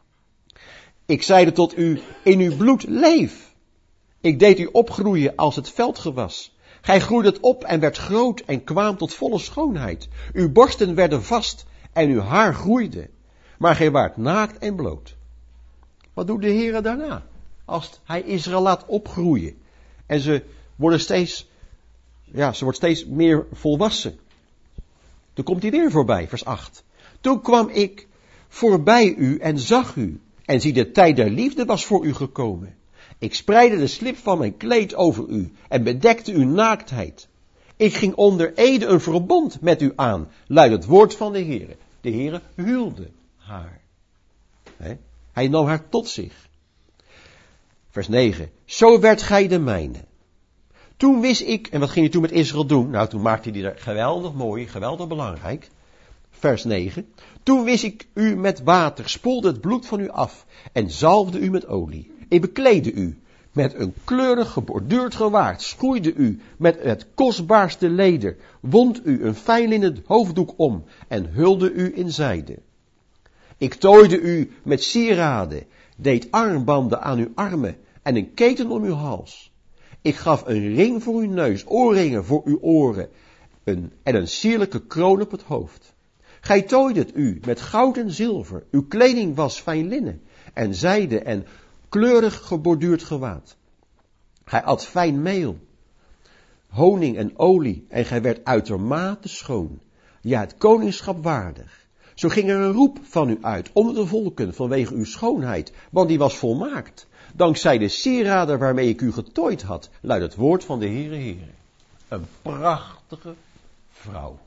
Ik zeide tot u, in uw bloed, leef. Ik deed u opgroeien als het veldgewas. Gij groeide het op en werd groot en kwam tot volle schoonheid. Uw borsten werden vast en uw haar groeide. Maar gij waart naakt en bloot. Wat doet de Heere daarna? Als hij Israël laat opgroeien. En ze worden steeds, ja, ze wordt steeds meer volwassen. Toen komt hij weer voorbij, vers acht. Toen kwam ik voorbij u en zag u. En zie, de tijd der liefde was voor u gekomen. Ik spreidde de slip van mijn kleed over u en bedekte uw naaktheid. Ik ging onder ede een verbond met u aan, luidt het woord van de Heere. De Heere huwde haar. He? Hij nam haar tot zich. Vers negen. Zo werd gij de mijne. Toen wist ik, en wat ging hij toen met Israël doen? Nou, toen maakte hij er geweldig mooi, geweldig belangrijk. Vers negen. Toen wist ik u met water, spoelde het bloed van u af en zalfde u met olie. Ik bekleedde u met een kleurig geborduurd gewaad, schoeide u met het kostbaarste leder, wond u een fijnlinnen hoofddoek om en hulde u in zijde. Ik tooide u met sieraden, deed armbanden aan uw armen en een keten om uw hals. Ik gaf een ring voor uw neus, oorringen voor uw oren een, en een sierlijke kroon op het hoofd. Gij tooidet u met goud en zilver, uw kleding was fijn linnen en zijde en kleurig geborduurd gewaad. Gij at fijn meel, honing en olie en gij werd uitermate schoon, ja het koningschap waardig. Zo ging er een roep van u uit onder de volken vanwege uw schoonheid, want die was volmaakt. Dankzij de sieraden waarmee ik u getooid had, luidt het woord van de Heere Heere. Een prachtige vrouw.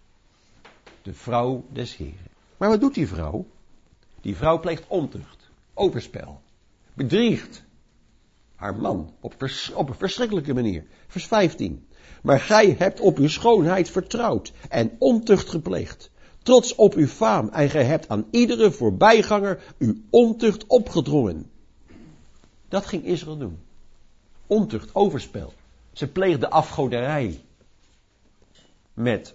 De vrouw des Heeren. Maar wat doet die vrouw? Die vrouw pleegt ontucht, overspel, bedriegt haar man op, vers, op een verschrikkelijke manier. Vers vijftien. Maar gij hebt op uw schoonheid vertrouwd en ontucht gepleegd. Trots op uw faam en gij hebt aan iedere voorbijganger uw ontucht opgedrongen. Dat ging Israël doen. Ontucht, overspel. Ze pleegde afgoderij. Met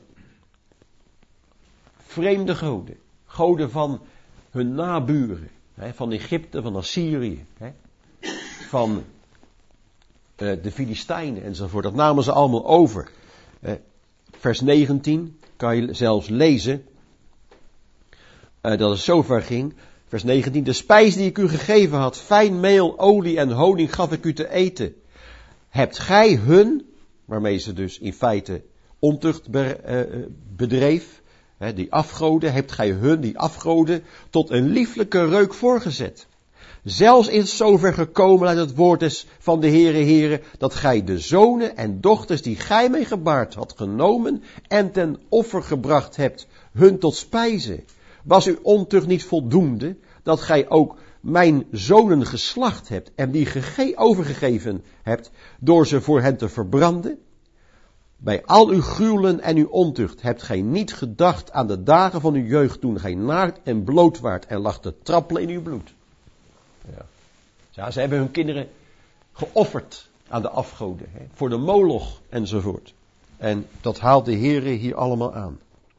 vreemde goden. Goden van hun naburen. Hè, van Egypte, van Assyrië. Hè, van uh, de Filistijnen enzovoort. Dat namen ze allemaal over. Uh, vers negentien kan je zelfs lezen. Uh, dat het zover ging. Vers negentien. De spijs die ik u gegeven had. Fijn meel, olie en honing gaf ik u te eten. Hebt gij hun. Waarmee ze dus in feite ontucht be, uh, bedreef. He, die afgoden. Hebt gij hun, die afgoden. Tot een lieflijke reuk voorgezet. Zelfs is het zover gekomen uit het woord des van de Heere Heere, dat gij de zonen en dochters die gij mee gebaard had genomen en ten offer gebracht hebt, hun tot spijze. Was uw ontucht niet voldoende, dat gij ook mijn zonen geslacht hebt en die gege- overgegeven hebt door ze voor hen te verbranden? Bij al uw gruwelen en uw ontucht hebt gij niet gedacht aan de dagen van uw jeugd toen gij naakt en bloot waart en lag te trappelen in uw bloed. Ja. Ja, ze hebben hun kinderen geofferd aan de afgoden, hè, voor de moloch enzovoort. En dat haalt de Heere hier allemaal aan.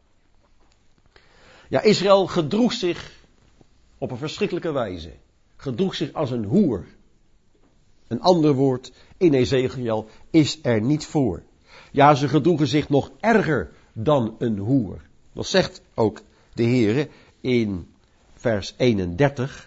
Ja, Israël gedroeg zich op een verschrikkelijke wijze. Gedroeg zich als een hoer. Een ander woord in Ezekiel is er niet voor. Ja, ze gedroegen zich nog erger dan een hoer. Dat zegt ook de Heere in vers eenendertig.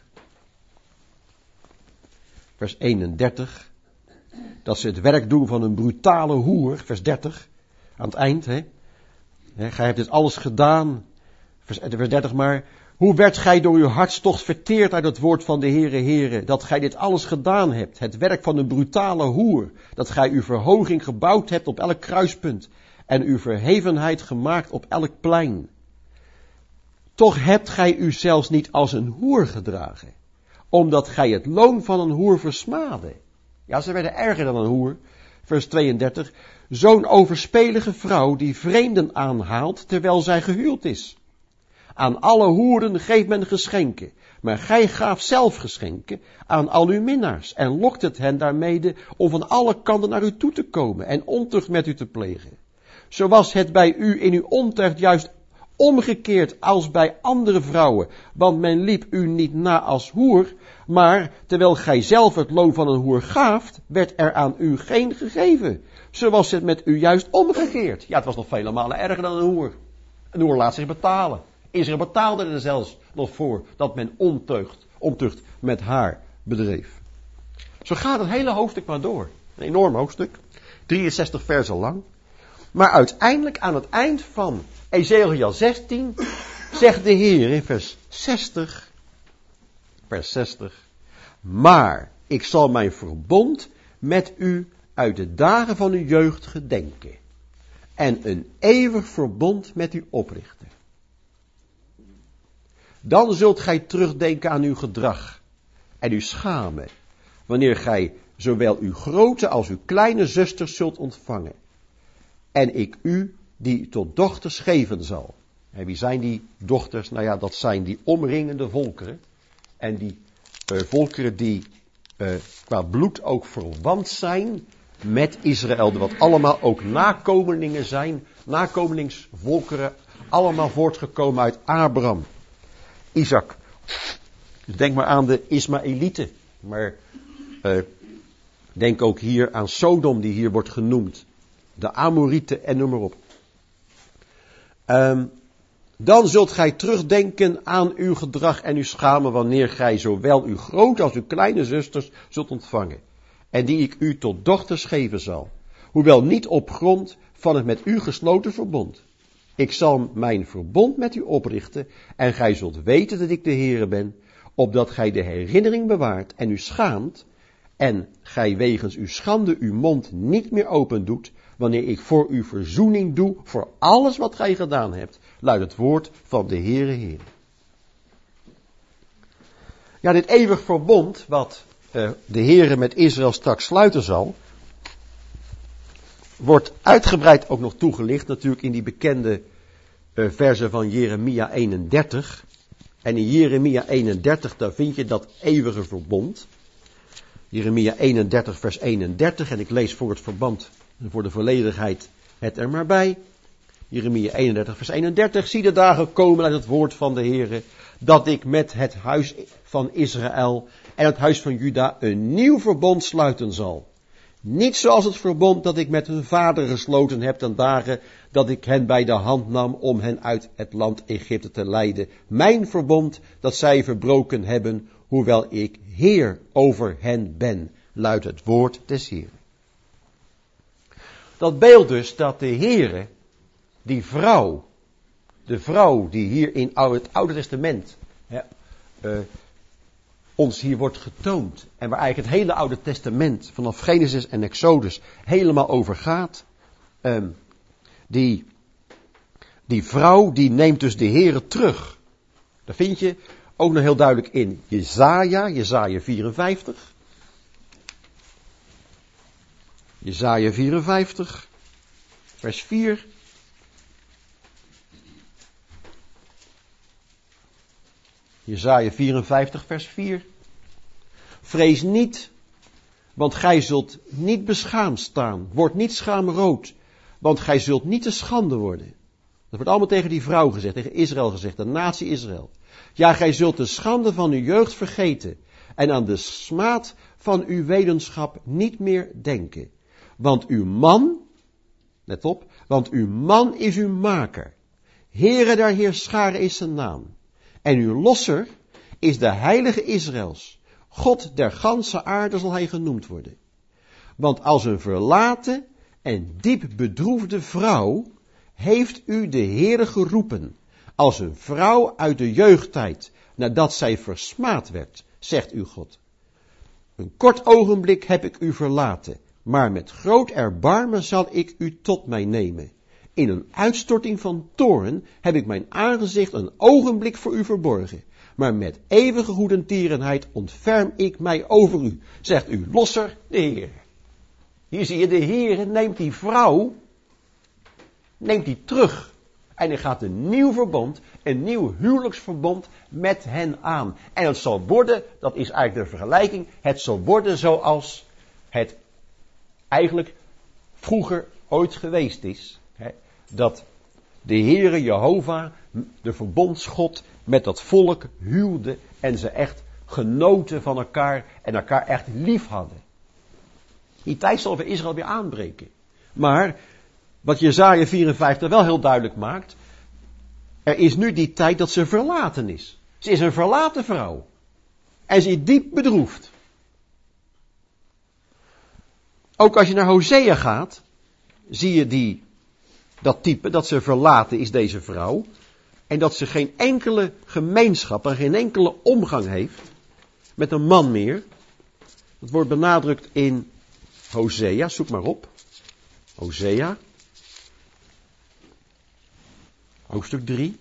Vers eenendertig. Dat ze het werk doen van een brutale hoer. Vers dertig. Aan het eind. Hè. Hè, gij hebt dit alles gedaan. Vers, vers dertig maar. Hoe werd gij door uw hartstocht verteerd uit het woord van de Heere Heere, dat gij dit alles gedaan hebt, het werk van een brutale hoer, dat gij uw verhoging gebouwd hebt op elk kruispunt en uw verhevenheid gemaakt op elk plein. Toch hebt gij u zelfs niet als een hoer gedragen, omdat gij het loon van een hoer versmaadde. Ja, ze werden erger dan een hoer. Vers tweeëndertig. Zo'n overspelige vrouw die vreemden aanhaalt terwijl zij gehuwd is. Aan alle hoeren geeft men geschenken, maar gij gaaft zelf geschenken aan al uw minnaars en lokt het hen daarmede om van alle kanten naar u toe te komen en ontucht met u te plegen. Zo was het bij u in uw ontucht juist omgekeerd als bij andere vrouwen, want men liep u niet na als hoer, maar terwijl gij zelf het loon van een hoer gaaft, werd er aan u geen gegeven. Zo was het met u juist omgekeerd. Ja, het was nog vele malen erger dan een hoer. Een hoer laat zich betalen. Israël betaalde er zelfs nog voor dat men ontucht, ontucht met haar bedreef. Zo gaat het hele hoofdstuk maar door. Een enorm hoofdstuk. drieënzestig versen lang. Maar uiteindelijk aan het eind van Ezekiel zestien zegt de Heer in vers zestig. Vers zestig. Maar ik zal mijn verbond met u uit de dagen van uw jeugd gedenken. En een eeuwig verbond met u oprichten. Dan zult gij terugdenken aan uw gedrag en u schamen, wanneer gij zowel uw grote als uw kleine zusters zult ontvangen. En ik u die tot dochters geven zal. En wie zijn die dochters? Nou ja, dat zijn die omringende volkeren. En die uh, volkeren die uh, qua bloed ook verwant zijn met Israël. Wat allemaal ook nakomelingen zijn. Nakomelingsvolkeren, allemaal voortgekomen uit Abraham. Isaac. Dus denk maar aan de Ismaëlieten. Maar uh, denk ook hier aan Sodom die hier wordt genoemd. De Amorieten en noem maar op. Um, dan zult gij terugdenken aan uw gedrag en uw schamen wanneer gij zowel uw grote als uw kleine zusters zult ontvangen. En die ik u tot dochters geven zal. Hoewel niet op grond van het met u gesloten verbond. Ik zal mijn verbond met u oprichten en gij zult weten dat ik de Heere ben, opdat gij de herinnering bewaart en u schaamt en gij wegens uw schande uw mond niet meer open doet, wanneer ik voor u verzoening doe voor alles wat gij gedaan hebt, luidt het woord van de Heere Heer. Ja, dit eeuwig verbond wat uh, de Heere met Israël straks sluiten zal, wordt uitgebreid ook nog toegelicht natuurlijk in die bekende uh, verzen van Jeremia eenendertig. En in Jeremia eenendertig, daar vind je dat eeuwige verbond. Jeremia eenendertig vers eenendertig, en ik lees voor het verband, voor de volledigheid het er maar bij. Jeremia eenendertig vers eenendertig, zie de dagen komen uit het woord van de Heere, dat ik met het huis van Israël en het huis van Juda een nieuw verbond sluiten zal. Niet zoals het verbond dat ik met hun vader gesloten heb ten dagen dat ik hen bij de hand nam om hen uit het land Egypte te leiden. Mijn verbond dat zij verbroken hebben, hoewel ik Heer over hen ben, luidt het woord des Heeren. Dat beeld dus dat de Heere, die vrouw, de vrouw die hier in het Oude Testament hè, uh, ons hier wordt getoond. En waar eigenlijk het hele Oude Testament vanaf Genesis en Exodus helemaal over gaat. Um, die, die vrouw die neemt dus de Heere terug. Dat vind je Ook nog heel duidelijk in Jesaja, Jesaja vierenvijftig. Jesaja vierenvijftig, vers vier. Jesaja vierenvijftig, vers vier. Vrees niet, want gij zult niet beschaamd staan. Word niet schaamrood, want gij zult niet te schande worden. Dat wordt allemaal tegen die vrouw gezegd, tegen Israël gezegd, de natie Israël. Ja, gij zult de schande van uw jeugd vergeten en aan de smaad van uw wedenschap niet meer denken. Want uw man, let op, want uw man is uw maker. Heere der Heerscharen is zijn naam. En uw losser is de heilige Israëls. God der ganse aarde zal hij genoemd worden. Want als een verlaten en diep bedroefde vrouw heeft u de Heere geroepen. Als een vrouw uit de jeugdtijd, nadat zij versmaad werd, zegt uw God. Een kort ogenblik heb ik u verlaten, maar met groot erbarmen zal ik u tot mij nemen. In een uitstorting van toorn heb ik mijn aangezicht een ogenblik voor u verborgen. Maar met eeuwige goedentierenheid ontferm ik mij over u, zegt uw losser, de Heer. Hier zie je, de Heer neemt die vrouw, neemt die terug. En hij gaat een nieuw verbond, een nieuw huwelijksverbond met hen aan. En het zal worden, dat is eigenlijk de vergelijking, het zal worden zoals het eigenlijk vroeger ooit geweest is. Hè, dat de Heere Jehovah, de verbondsgod, met dat volk huwde en ze echt genoten van elkaar en elkaar echt lief hadden. Die tijd zal voor Israël weer aanbreken. Maar wat Jesaja vierenvijftig wel heel duidelijk maakt, er is nu die tijd dat ze verlaten is. Ze is een verlaten vrouw. En ze is diep bedroefd. Ook als je naar Hosea gaat, zie je die, dat type, dat ze verlaten is, deze vrouw. En dat ze geen enkele gemeenschap en geen enkele omgang heeft met een man meer. Dat wordt benadrukt in Hosea, zoek maar op. Hosea. Hoofdstuk drie.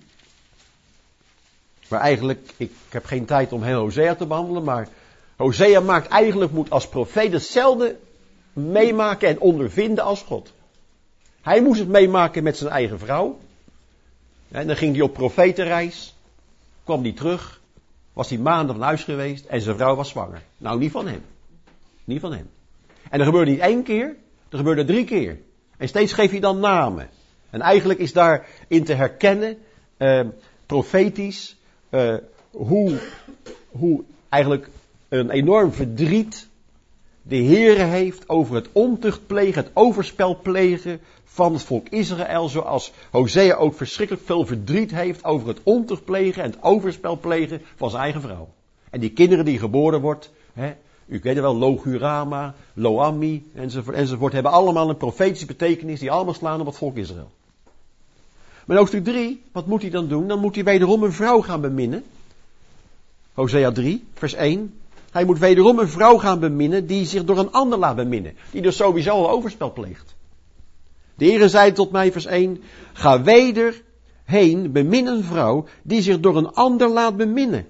Maar eigenlijk, ik heb geen tijd om heel Hosea te behandelen, maar Hosea maakt eigenlijk, moet als profeet hetzelfde meemaken en ondervinden als God. Hij moest het meemaken met zijn eigen vrouw. En dan ging hij op profetenreis, kwam hij terug, was hij maanden van huis geweest en zijn vrouw was zwanger. Nou, niet van hem. Niet van hem. En dat gebeurde niet één keer, dat gebeurde drie keer. En steeds geeft hij dan namen. En eigenlijk is daarin te herkennen, uh, profetisch, uh, hoe, hoe eigenlijk een enorm verdriet de Heere heeft over het ontucht plegen, het overspel plegen van het volk Israël, zoals Hosea ook verschrikkelijk veel verdriet heeft over het ontucht plegen en het overspel plegen van zijn eigen vrouw. En die kinderen die geboren wordt, hè, u kent wel, Logurama, Loami enzovoort, enzovoort, hebben allemaal een profetische betekenis die allemaal slaan op het volk Israël. Maar in hoofdstuk drie, wat moet hij dan doen? Dan moet hij wederom een vrouw gaan beminnen. Hosea drie, vers één. Hij moet wederom een vrouw gaan beminnen die zich door een ander laat beminnen. Die dus sowieso al overspel pleegt. De Heere zei tot mij, vers één. Ga weder heen, bemin een vrouw die zich door een ander laat beminnen.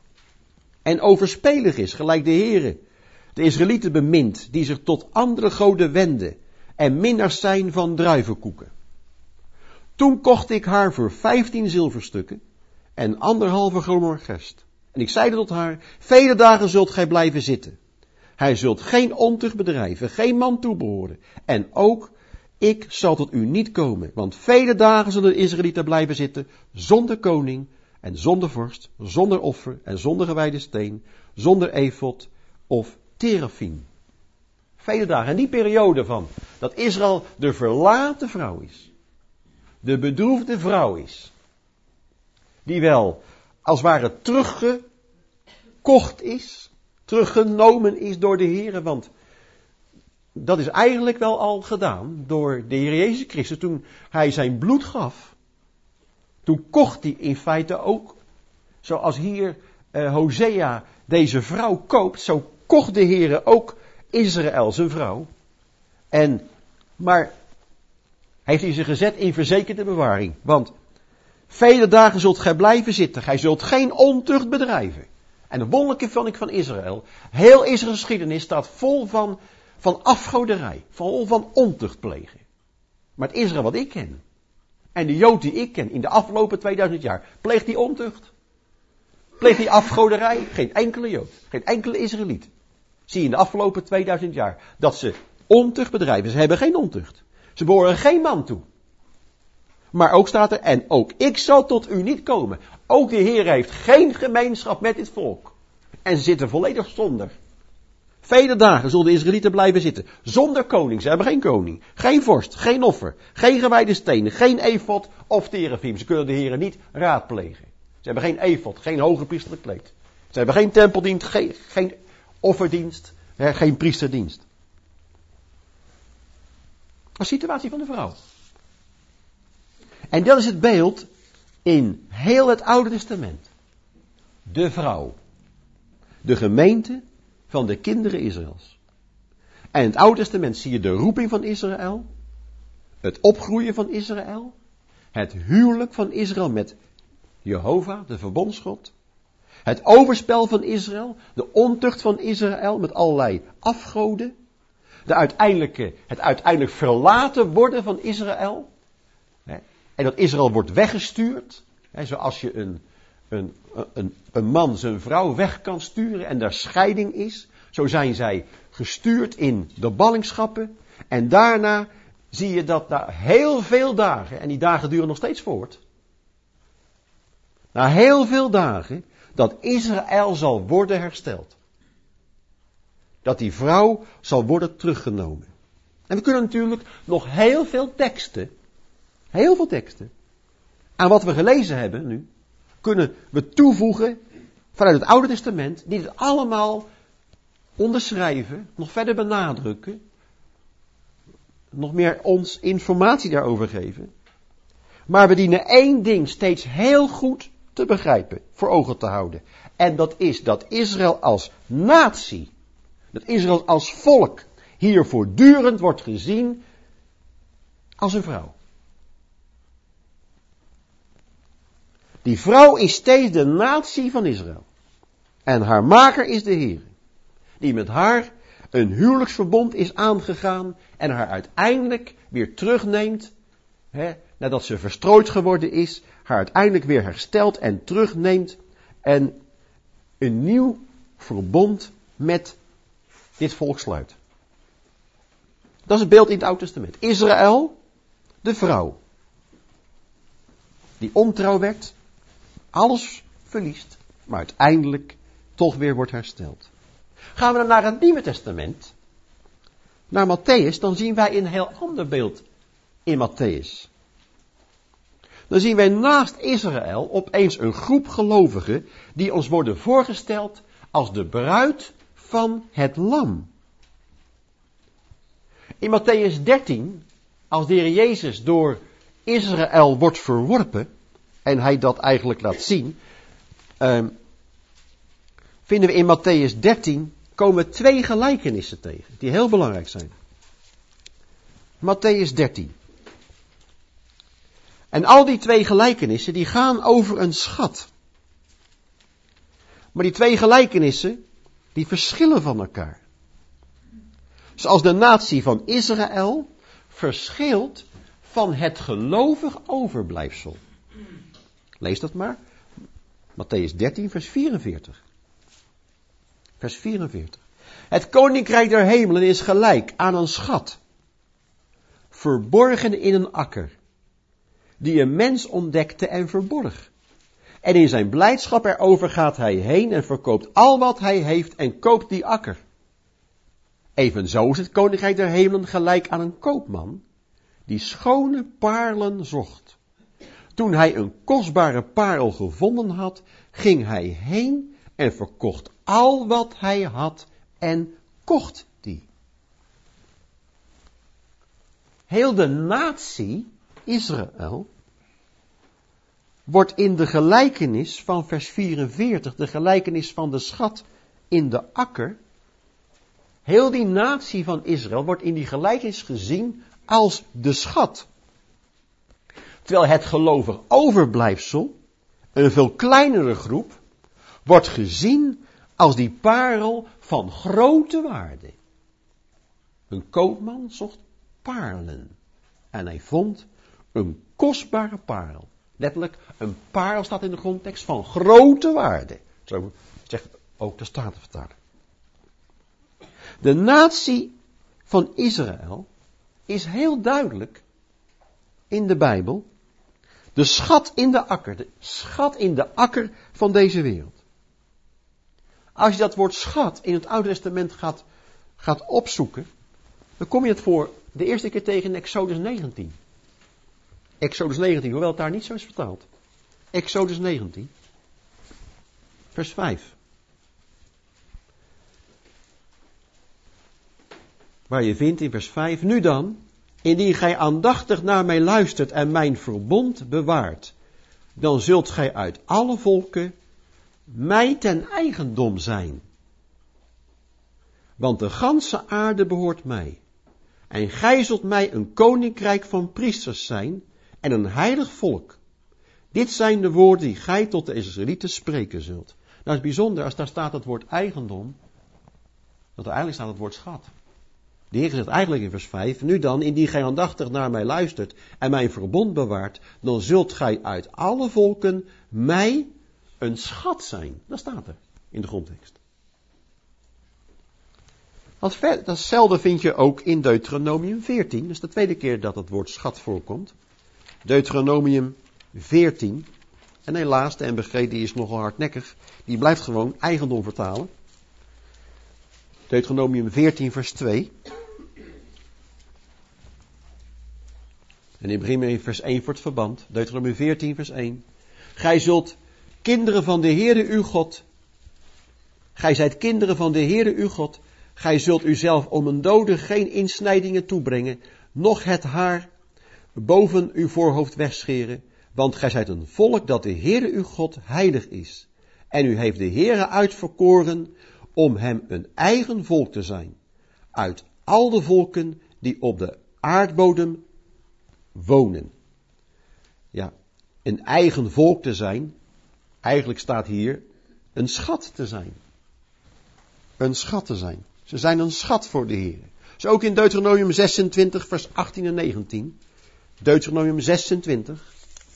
En overspelig is, gelijk de Heere. De Israëlieten bemint, die zich tot andere goden wenden. En minnaars zijn van druivenkoeken. Toen kocht ik haar voor vijftien zilverstukken en anderhalve gomer gerst. En ik zeide tot haar, vele dagen zult gij blijven zitten. Hij zult geen ontucht bedrijven, geen man toebehoren. En ook, ik zal tot u niet komen. Want vele dagen zullen de Israëlieten blijven zitten, zonder koning en zonder vorst, zonder offer en zonder gewijde steen, zonder efod of terafim. Vele dagen. En die periode van, dat Israël de verlaten vrouw is. De bedroefde vrouw is. Die wel, als het ware, teruggekocht is. Teruggenomen is door de Heer. Want dat is eigenlijk wel al gedaan door de Heer Jezus Christus. Toen hij zijn bloed gaf. Toen kocht hij in feite ook. Zoals hier uh, Hosea deze vrouw koopt. Zo kocht de Heer ook Israël zijn vrouw. En, maar heeft hij ze gezet in verzekerde bewaring. Want Vele dagen zult gij blijven zitten. Gij zult geen ontucht bedrijven. En het wonderlijke vond ik van Israël. Heel Israëls geschiedenis staat vol van, van afgoderij. Vol van ontucht plegen. Maar het Israël wat ik ken. En de Jood die ik ken in de afgelopen tweeduizend jaar. Pleegt die ontucht. Pleegt die afgoderij. Geen enkele Jood. Geen enkele Israëliet. Zie je in de afgelopen tweeduizend jaar. Dat ze ontucht bedrijven. Ze hebben geen ontucht. Ze behoren geen man toe. Maar ook staat er, en ook ik zal tot u niet komen. Ook de Heer heeft geen gemeenschap met dit volk. En ze zitten volledig zonder. Vele dagen zullen de Israëlieten blijven zitten. Zonder koning. Ze hebben geen koning. Geen vorst. Geen offer. Geen gewijde stenen. Geen efod of terafim. Ze kunnen de Heer niet raadplegen. Ze hebben geen efod. Geen hoge priesterlijk kleed. Ze hebben geen tempeldienst. Geen, geen offerdienst. Geen priesterdienst. Dat is de situatie van de vrouw. En dat is het beeld in heel het Oude Testament. De vrouw. De gemeente van de kinderen Israëls. En in het Oude Testament zie je de roeping van Israël. Het opgroeien van Israël. Het huwelijk van Israël met Jehovah, de verbondsgod. Het overspel van Israël. De ontucht van Israël met allerlei afgoden. De uiteindelijke, het uiteindelijk verlaten worden van Israël. En dat Israël wordt weggestuurd. Hè, zoals je een, een, een, een man zijn vrouw weg kan sturen en daar scheiding is. Zo zijn zij gestuurd in de ballingschappen. En daarna zie je dat na heel veel dagen, en die dagen duren nog steeds voort. Na heel veel dagen, dat Israël zal worden hersteld. Dat die vrouw zal worden teruggenomen. En we kunnen natuurlijk nog heel veel teksten, heel veel teksten, aan wat we gelezen hebben nu, kunnen we toevoegen vanuit het Oude Testament, die het allemaal onderschrijven, nog verder benadrukken, nog meer ons informatie daarover geven. Maar we dienen één ding steeds heel goed te begrijpen, voor ogen te houden. En dat is dat Israël als natie, dat Israël als volk, hier voortdurend wordt gezien als een vrouw. Die vrouw is steeds de natie van Israël. En haar maker is de Heer. Die met haar een huwelijksverbond is aangegaan. En haar uiteindelijk weer terugneemt. Hè, nadat ze verstrooid geworden is. Haar uiteindelijk weer herstelt en terugneemt. En een nieuw verbond met dit volk sluit. Dat is het beeld in het Oude Testament. Israël, de vrouw. Die ontrouw werd. Alles verliest. Maar uiteindelijk toch weer wordt hersteld. Gaan we dan naar het Nieuwe Testament. Naar Matthäus. Dan zien wij een heel ander beeld in Matthäus. Dan zien wij naast Israël opeens een groep gelovigen. Die ons worden voorgesteld als de bruid van het lam. In Matthäus dertien. Als de Heer Jezus door Israël wordt verworpen. En hij dat eigenlijk laat zien. Um, vinden we in Matthäus dertien. Komen twee gelijkenissen tegen. Die heel belangrijk zijn. Matthäus dertien. En al die twee gelijkenissen. Die gaan over een schat. Maar die twee gelijkenissen. Die verschillen van elkaar. Zoals de natie van Israël. Verschilt van het gelovig overblijfsel. Lees dat maar. Matthäus dertien, vers vierenveertig. Vers vierenveertig. Het koninkrijk der hemelen is gelijk aan een schat. Verborgen in een akker. Die een mens ontdekte en verborg. En in zijn blijdschap erover gaat hij heen en verkoopt al wat hij heeft en koopt die akker. Evenzo is het koninkrijk der hemelen gelijk aan een koopman. Die schone paarlen zocht. Toen hij een kostbare parel gevonden had, ging hij heen en verkocht al wat hij had en kocht die. Heel de natie, Israël, wordt in de gelijkenis van vers vierenveertig, de gelijkenis van de schat in de akker, heel die natie van Israël wordt in die gelijkenis gezien als de schat. Terwijl het gelovig overblijfsel, een veel kleinere groep, wordt gezien als die parel van grote waarde. Een koopman zocht paarlen. En hij vond een kostbare parel. Letterlijk, een parel staat in de grondtekst van grote waarde. Zo zegt ook de Statenvertaler. De natie van Israël is heel duidelijk in de Bijbel de schat in de akker. De schat in de akker van deze wereld. Als je dat woord schat in het Oude Testament gaat, gaat opzoeken, dan kom je het voor de eerste keer tegen in Exodus negentien. Exodus negentien, hoewel het daar niet zo is vertaald. Exodus negentien, vers vijf. Waar je vindt in vers vijf, nu dan, indien gij aandachtig naar mij luistert en mijn verbond bewaart, dan zult gij uit alle volken mij ten eigendom zijn. Want de ganse aarde behoort mij. En gij zult mij een koninkrijk van priesters zijn en een heilig volk. Dit zijn de woorden die gij tot de Israëlieten spreken zult. Nou, het is bijzonder als daar staat het woord eigendom, dat er eigenlijk staat het woord schat. De Heer zegt eigenlijk in vers vijf, nu dan, indien gij aandachtig naar mij luistert en mijn verbond bewaart, dan zult gij uit alle volken mij een schat zijn. Dat staat er in de grondtekst. Datzelfde vind je ook in Deuteronomium veertien. Dat is de tweede keer dat het woord schat voorkomt. Deuteronomium veertien. En helaas, de M B G die is nogal hardnekkig. Die blijft gewoon eigendom vertalen. Deuteronomium veertien vers twee. En ik begin met vers één voor het verband. Deuteronomium veertien vers één. Gij zult kinderen van de Heere uw God. Gij zijt kinderen van de Heere uw God. Gij zult uzelf om een dode geen insnijdingen toebrengen, noch het haar boven uw voorhoofd wegscheren, want gij zijt een volk dat de Heere uw God heilig is. En u heeft de Heere uitverkoren om hem een eigen volk te zijn, uit al de volken die op de aardbodem wonen. Ja, een eigen volk te zijn, eigenlijk staat hier een schat te zijn. Een schat te zijn. Ze zijn een schat voor de Heer. Zo ook in Deuteronomium zesentwintig, vers achttien en negentien. Deuteronomium zesentwintig,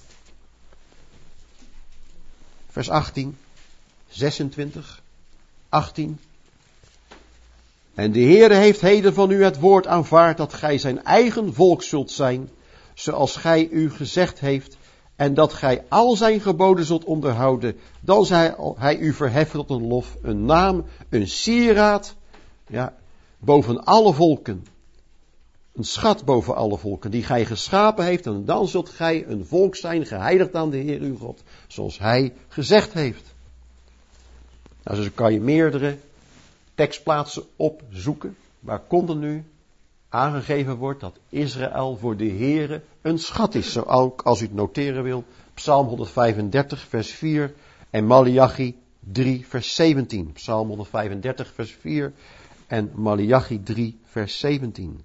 vers achttien, zesentwintig, achttien. En de Heere heeft heden van u het woord aanvaard dat gij zijn eigen volk zult zijn, zoals gij u gezegd heeft, en dat gij al zijn geboden zult onderhouden, dan zal hij u verheffen tot een lof, een naam, een sieraad, ja, boven alle volken. Een schat boven alle volken die gij geschapen heeft, en dan zult gij een volk zijn, geheiligd aan de Heer uw God, zoals hij gezegd heeft. Nou, zo kan je meerdere tekstplaatsen opzoeken, waar continu aangegeven wordt dat Israël voor de Heere een schat is. Zo ook als u het noteren wil, Psalm honderdvijfendertig vers vier en Maleachi drie vers zeventien. Psalm honderdvijfendertig vers vier en Maleachi drie vers zeventien.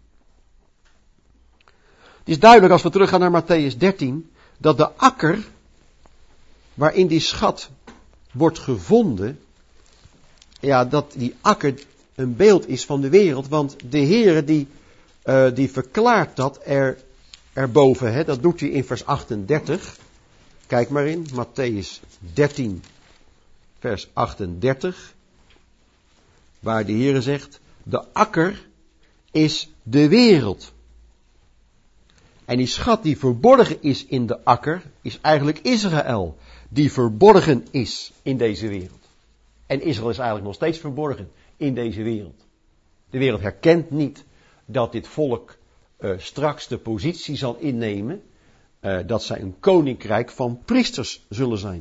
Het is duidelijk als we teruggaan naar Mattheüs dertien, dat de akker waarin die schat wordt gevonden, ja, dat die akker een beeld is van de wereld, want de Heere die, uh, die verklaart dat er, erboven, hè, dat doet hij in vers achtendertig. Kijk maar in, Mattheüs dertien, vers achtendertig, waar de Heere zegt, de akker is de wereld. En die schat die verborgen is in de akker, is eigenlijk Israël, die verborgen is in deze wereld. En Israël is eigenlijk nog steeds verborgen in deze wereld. De wereld herkent niet dat dit volk uh, straks de positie zal innemen, uh, dat zij een koninkrijk van priesters zullen zijn.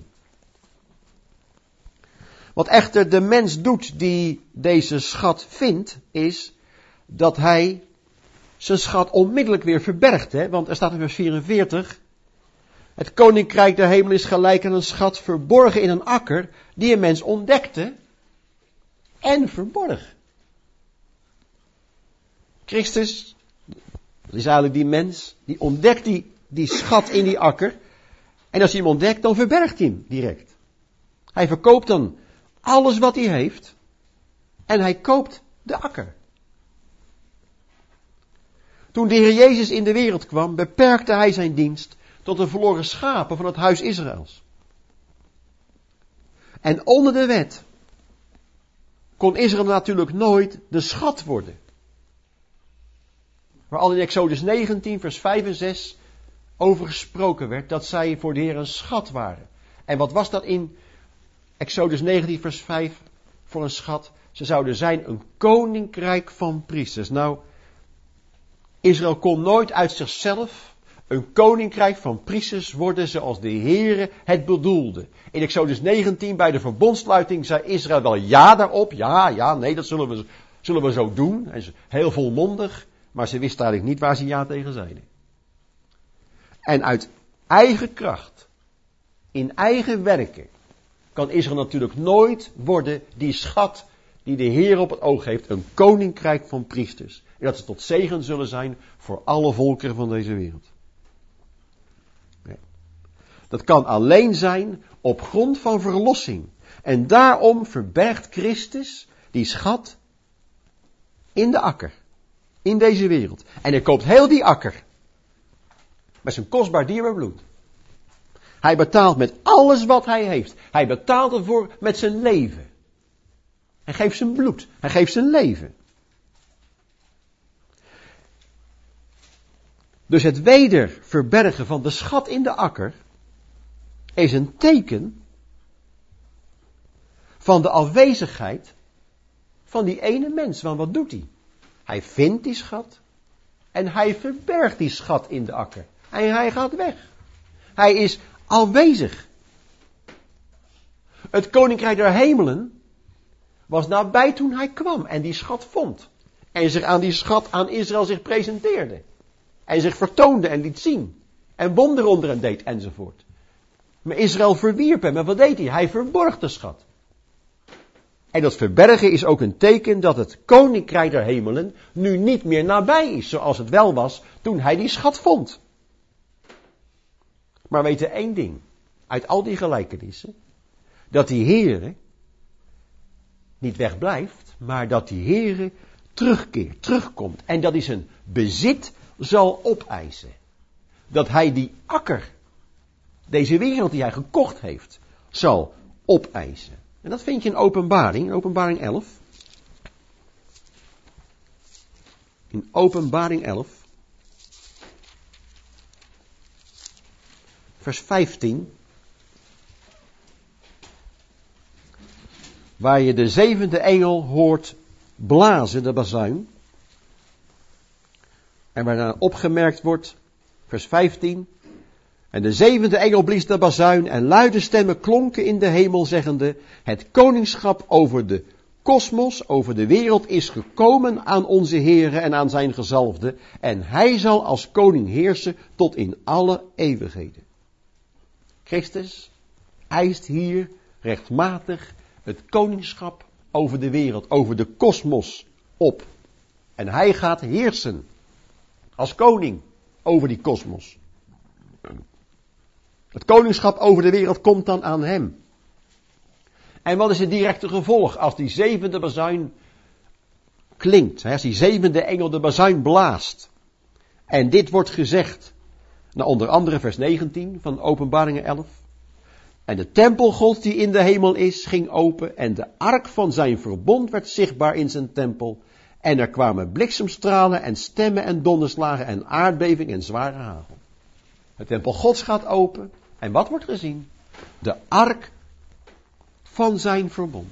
Wat echter de mens doet die deze schat vindt, is dat hij zijn schat onmiddellijk weer verbergt. Hè? Want er staat in vers vierenveertig, het koninkrijk der hemel is gelijk aan een schat verborgen in een akker, die een mens ontdekte en verborg. Christus, dat is eigenlijk die mens, die ontdekt die die schat in die akker. En als hij hem ontdekt, dan verbergt hij hem direct. Hij verkoopt dan alles wat hij heeft. En hij koopt de akker. Toen de Heer Jezus in de wereld kwam, beperkte hij zijn dienst tot de verloren schapen van het huis Israëls. En onder de wet kon Israël natuurlijk nooit de schat worden. Waar al in Exodus negentien, vers vijf en zes over gesproken werd dat zij voor de Heer een schat waren. En wat was dat in Exodus negentien, vers vijf voor een schat? Ze zouden zijn een koninkrijk van priesters. Nou, Israël kon nooit uit zichzelf een koninkrijk van priesters worden zoals de Heere het bedoelde. In Exodus negentien bij de verbondsluiting zei Israël wel ja daarop. Ja, ja, nee, dat zullen we, zullen we zo doen. En ze, heel volmondig, maar ze wisten eigenlijk niet waar ze ja tegen zeiden. En uit eigen kracht, in eigen werken, kan Israël natuurlijk nooit worden die schat die de Heer op het oog heeft, een koninkrijk van priesters. En dat ze tot zegen zullen zijn voor alle volkeren van deze wereld. Nee. Dat kan alleen zijn op grond van verlossing. En daarom verbergt Christus die schat in de akker. In deze wereld. En hij koopt heel die akker. Met zijn kostbaar dierbaar bloed. Hij betaalt met alles wat hij heeft. Hij betaalt ervoor met zijn leven. Hij geeft zijn bloed. Hij geeft zijn leven. Dus het wederverbergen van de schat in de akker is een teken van de afwezigheid van die ene mens. Want wat doet hij? Hij vindt die schat en hij verbergt die schat in de akker. En hij gaat weg. Hij is afwezig. Het koninkrijk der hemelen was nabij toen hij kwam en die schat vond. En zich aan die schat aan Israël zich presenteerde. En zich vertoonde en liet zien. En wonderen onder hem deed enzovoort. Maar Israël verwierp hem. En wat deed hij? Hij verborg de schat. En dat verbergen is ook een teken dat het koninkrijk der hemelen nu niet meer nabij is. Zoals het wel was toen hij die schat vond. Maar weet je één ding. Uit al die gelijkenissen. Dat die Heere niet wegblijft. Maar dat die Heere terugkeert, terugkomt. En dat hij zijn bezit zal opeisen. Dat hij die akker, deze wereld die hij gekocht heeft, zal opeisen. En dat vind je in Openbaring, in Openbaring elf. In Openbaring elf. Vers vijftien. Waar je de zevende engel hoort blazen, de bazuin. En waarna opgemerkt wordt, vers vijftien. En de zevende engel blies de bazuin en luide stemmen klonken in de hemel zeggende, het koningschap over de kosmos, over de wereld is gekomen aan onze Heere en aan zijn gezalfde. En hij zal als koning heersen tot in alle eeuwigheden. Christus eist hier rechtmatig het koningschap over de wereld, over de kosmos op. En hij gaat heersen. Als koning over die kosmos. Het koningschap over de wereld komt dan aan hem. En wat is het directe gevolg als die zevende bazuin klinkt? Als die zevende engel de bazuin blaast. En dit wordt gezegd. Nou, onder andere vers negentien van Openbaringen elf. En de tempel Gods die in de hemel is, ging open. En de ark van zijn verbond werd zichtbaar in zijn tempel. En er kwamen bliksemstralen en stemmen en donderslagen en aardbeving en zware hagel. Het tempel Gods gaat open. En wat wordt gezien? De ark van zijn verbond.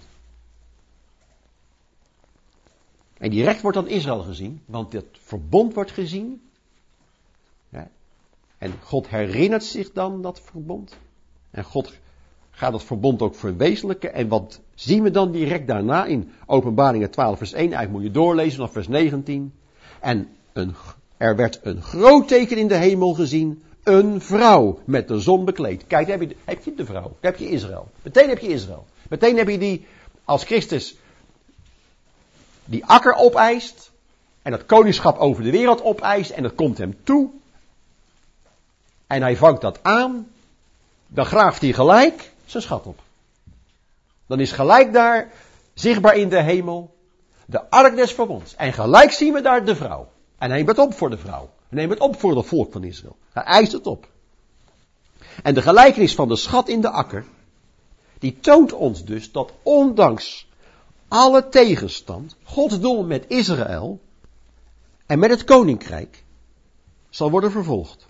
En direct wordt dan Israël gezien. Want het verbond wordt gezien. Ja. En God herinnert zich dan dat verbond. En God gaat dat verbond ook verwezenlijken. En wat zien we dan direct daarna in Openbaringen twaalf vers één. Eigenlijk moet je doorlezen vanaf vers negentien. En een, er werd een groot teken in de hemel gezien. Een vrouw met de zon bekleed. Kijk, heb je, heb je de vrouw. Dan heb je Israël. Meteen heb je Israël. Meteen heb je die, als Christus die akker opeist. En dat koningschap over de wereld opeist. En dat komt hem toe. en hij vangt dat aan, dan graaft hij gelijk zijn schat op. Dan is gelijk daar, zichtbaar in de hemel, de ark des verbonds. En gelijk zien we daar de vrouw. En hij neemt het op voor de vrouw. Hij neemt het op voor het volk van Israël. Hij eist het op. En de gelijkenis van de schat in de akker, die toont ons dus dat ondanks alle tegenstand, Gods doel met Israël en met het koninkrijk zal worden vervolgd.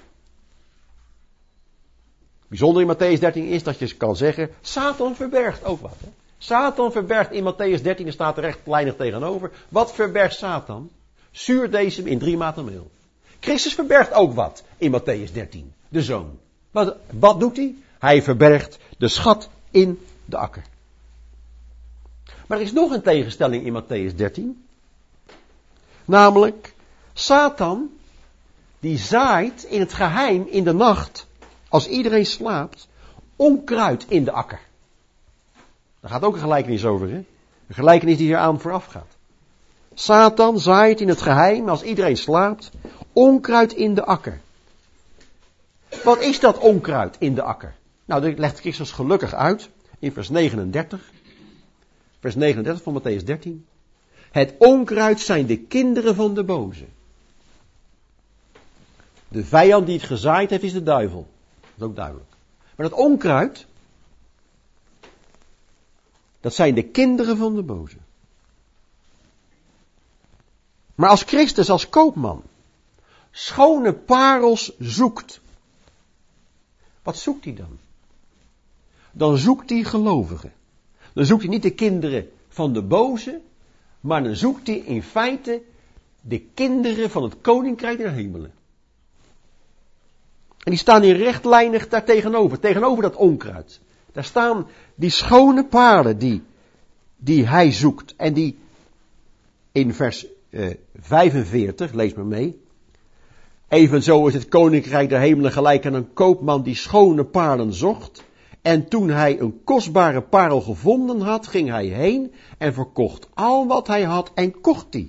Bijzonder in Matthäus dertien is dat je kan zeggen, Satan verbergt ook wat. Hè? Satan verbergt in Matthäus dertien, er staat er rechtlijnig tegenover. Wat verbergt Satan? Zuurdesem in drie maten meel. Christus verbergt ook wat in Matthäus dertien, de zoon. Wat, wat doet hij? Hij verbergt de schat in de akker. Maar er is nog een tegenstelling in Matthäus dertien. Namelijk, Satan, die zaait in het geheim in de nacht, als iedereen slaapt, onkruid in de akker. Daar gaat ook een gelijkenis over, hè? Een gelijkenis die hier aan vooraf gaat. Satan zaait in het geheim, als iedereen slaapt, onkruid in de akker. Wat is dat onkruid in de akker? Nou, dat legt Christus gelukkig uit in vers negenendertig. Vers negenendertig van Matthäus dertien. Het onkruid zijn de kinderen van de boze. De vijand die het gezaaid heeft is de duivel. Dat is ook duidelijk. Maar dat onkruid, dat zijn de kinderen van de boze. Maar als Christus als koopman schone parels zoekt, wat zoekt hij dan? Dan zoekt hij gelovigen. Dan zoekt hij niet de kinderen van de boze, maar dan zoekt hij in feite de kinderen van het koninkrijk der hemelen. En die staan hier rechtlijnig daar tegenover, tegenover dat onkruid. Daar staan die schone parelen die, die hij zoekt. En die in vers uh, vijfenveertig, lees maar mee. Evenzo is het koninkrijk der hemelen gelijk aan een koopman die schone parelen zocht. En toen hij een kostbare parel gevonden had, ging hij heen en verkocht al wat hij had en kocht die.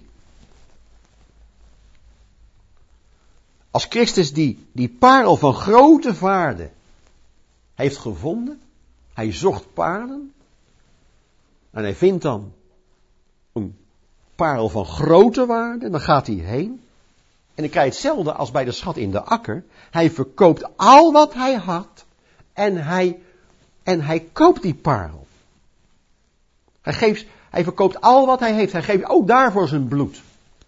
Als Christus die, die parel van grote waarde heeft gevonden, hij zocht parelen en hij vindt dan een parel van grote waarde, dan gaat hij heen en dan krijg je hetzelfde als bij de schat in de akker. Hij verkoopt al wat hij had en hij, en hij koopt die parel. Hij, geeft, hij verkoopt al wat hij heeft, hij geeft ook daarvoor zijn bloed.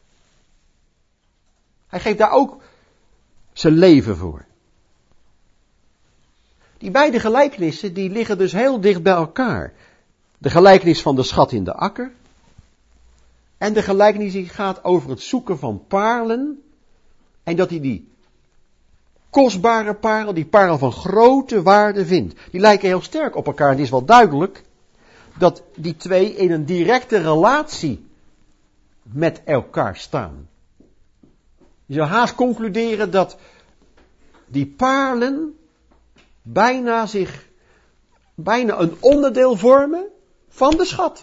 Hij geeft daar ook zijn leven voor. Die beide gelijkenissen die liggen dus heel dicht bij elkaar. De gelijkenis van de schat in de akker. En de gelijkenis die gaat over het zoeken van parelen. En dat hij die kostbare parel, die parel van grote waarde vindt. Die lijken heel sterk op elkaar. En het is wel duidelijk dat die twee in een directe relatie met elkaar staan. Je zou haast concluderen dat die parelen bijna zich, bijna een onderdeel vormen van de schat.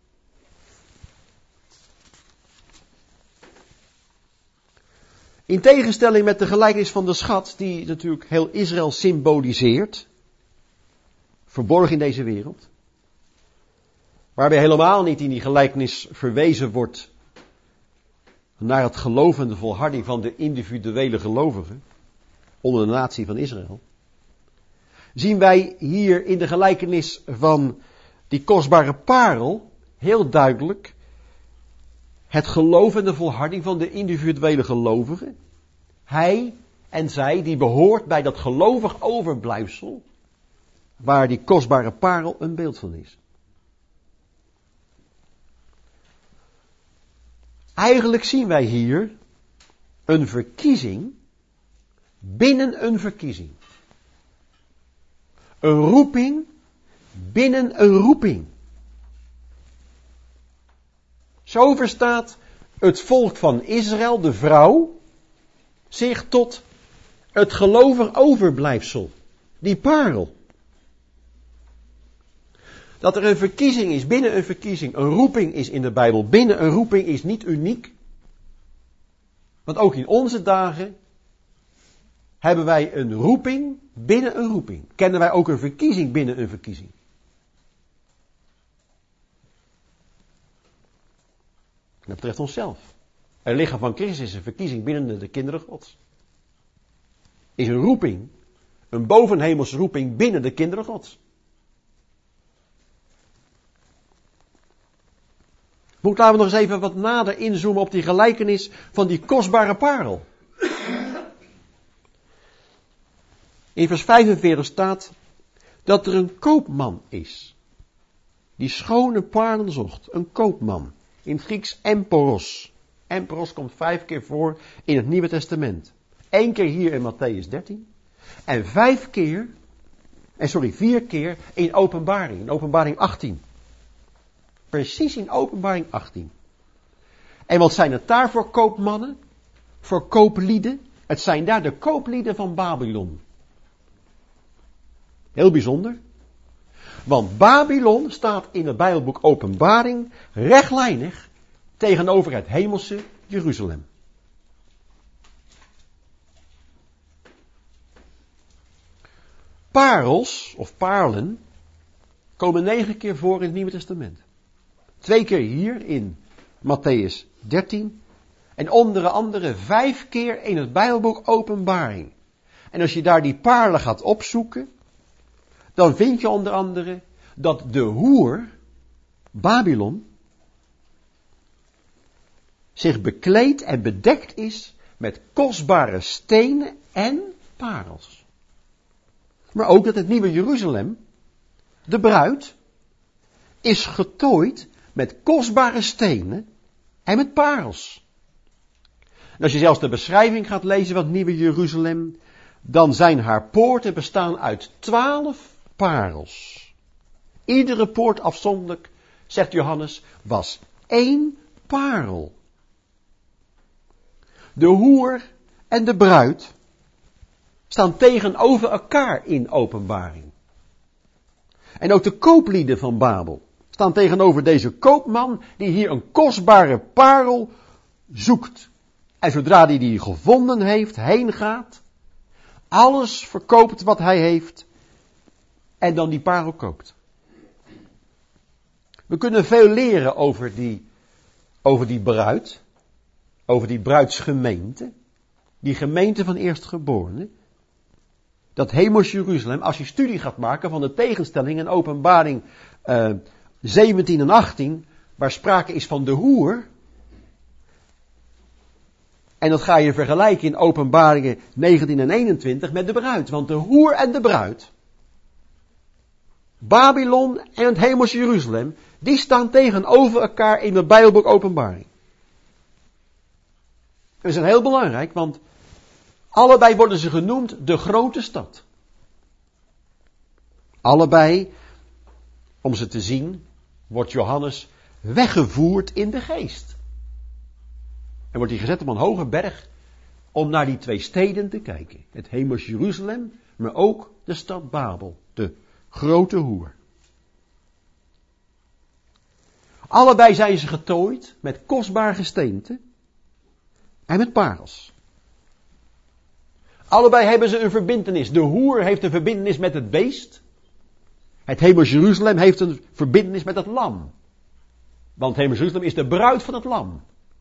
In tegenstelling met de gelijkenis van de schat, die natuurlijk heel Israël symboliseert, verborgen in deze wereld, waarbij helemaal niet in die gelijkenis verwezen wordt naar het geloof en de volharding van de individuele gelovigen onder de natie van Israël, zien wij hier in de gelijkenis van die kostbare parel heel duidelijk het geloof en de volharding van de individuele gelovigen. Hij en zij die behoort bij dat gelovig overblijfsel waar die kostbare parel een beeld van is. Eigenlijk zien wij hier een verkiezing binnen een verkiezing. Een roeping binnen een roeping. Zo verstaat het volk van Israël, de vrouw, zich tot het gelovig overblijfsel, die parel. Dat er een verkiezing is binnen een verkiezing, een roeping is in de Bijbel binnen een roeping is niet uniek. Want ook in onze dagen hebben wij een roeping binnen een roeping. Kennen wij ook een verkiezing binnen een verkiezing. Dat betreft onszelf. Er lichaam van Christus is een verkiezing binnen de kinderen Gods. Is een roeping, een bovenhemelse roeping binnen de kinderen Gods. Moet laten we nog eens even wat nader inzoomen op die gelijkenis van die kostbare parel. In vers vijfenveertig staat dat er een koopman is. Die schone parelen zocht. Een koopman. In het Grieks emporos. Emporos komt vijf keer voor in het Nieuwe Testament. Eén keer hier in Matthäus dertien. En vijf keer, en sorry, vier keer in Openbaring. In Openbaring achttien. Precies in Openbaring achttien. En wat zijn het daar voor koopmannen? Voor kooplieden? Het zijn daar de kooplieden van Babylon. Heel bijzonder. Want Babylon staat in het Bijbelboek Openbaring rechtlijnig tegenover het hemelse Jeruzalem. Parels, of paarlen, komen negen keer voor in het Nieuwe Testament. Twee keer hier in Matthäus dertien. En onder andere vijf keer in het Bijbelboek Openbaring. En als je daar die paarlen gaat opzoeken, dan vind je onder andere dat de hoer, Babylon, zich bekleed en bedekt is met kostbare stenen en parels. Maar ook dat het nieuwe Jeruzalem, de bruid, is getooid met kostbare stenen en met parels. En als je zelfs de beschrijving gaat lezen van het nieuwe Jeruzalem, dan zijn haar poorten bestaan uit twaalf parels. Iedere poort afzonderlijk, zegt Johannes, was één parel. De hoer en de bruid staan tegenover elkaar in Openbaring. En ook de kooplieden van Babel staan tegenover deze koopman die hier een kostbare parel zoekt. En zodra hij die gevonden heeft, heen gaat, alles verkoopt wat hij heeft en dan die parel koopt. We kunnen veel leren over die, over die bruid, over die bruidsgemeente, die gemeente van eerstgeborenen. Dat hemels Jeruzalem, als je studie gaat maken van de tegenstelling in Openbaring uh, zeventien en achttien, waar sprake is van de hoer. En dat ga je vergelijken in Openbaringen negentien en eenentwintig met de bruid. Want de hoer en de bruid, Babylon en het hemels Jeruzalem, die staan tegenover elkaar in het Bijbelboek Openbaring. Dat is heel belangrijk, want allebei worden ze genoemd de grote stad. Allebei, om ze te zien, wordt Johannes weggevoerd in de geest. En wordt hij gezet op een hoge berg om naar die twee steden te kijken. Het hemels Jeruzalem, maar ook de stad Babel, de grote hoer. Allebei zijn ze getooid met kostbaar gesteente en met parels. Allebei hebben ze een verbintenis. De hoer heeft een verbintenis met het beest. Het hemels Jeruzalem heeft een verbintenis met het lam. Want hemels Jeruzalem is de bruid van het lam.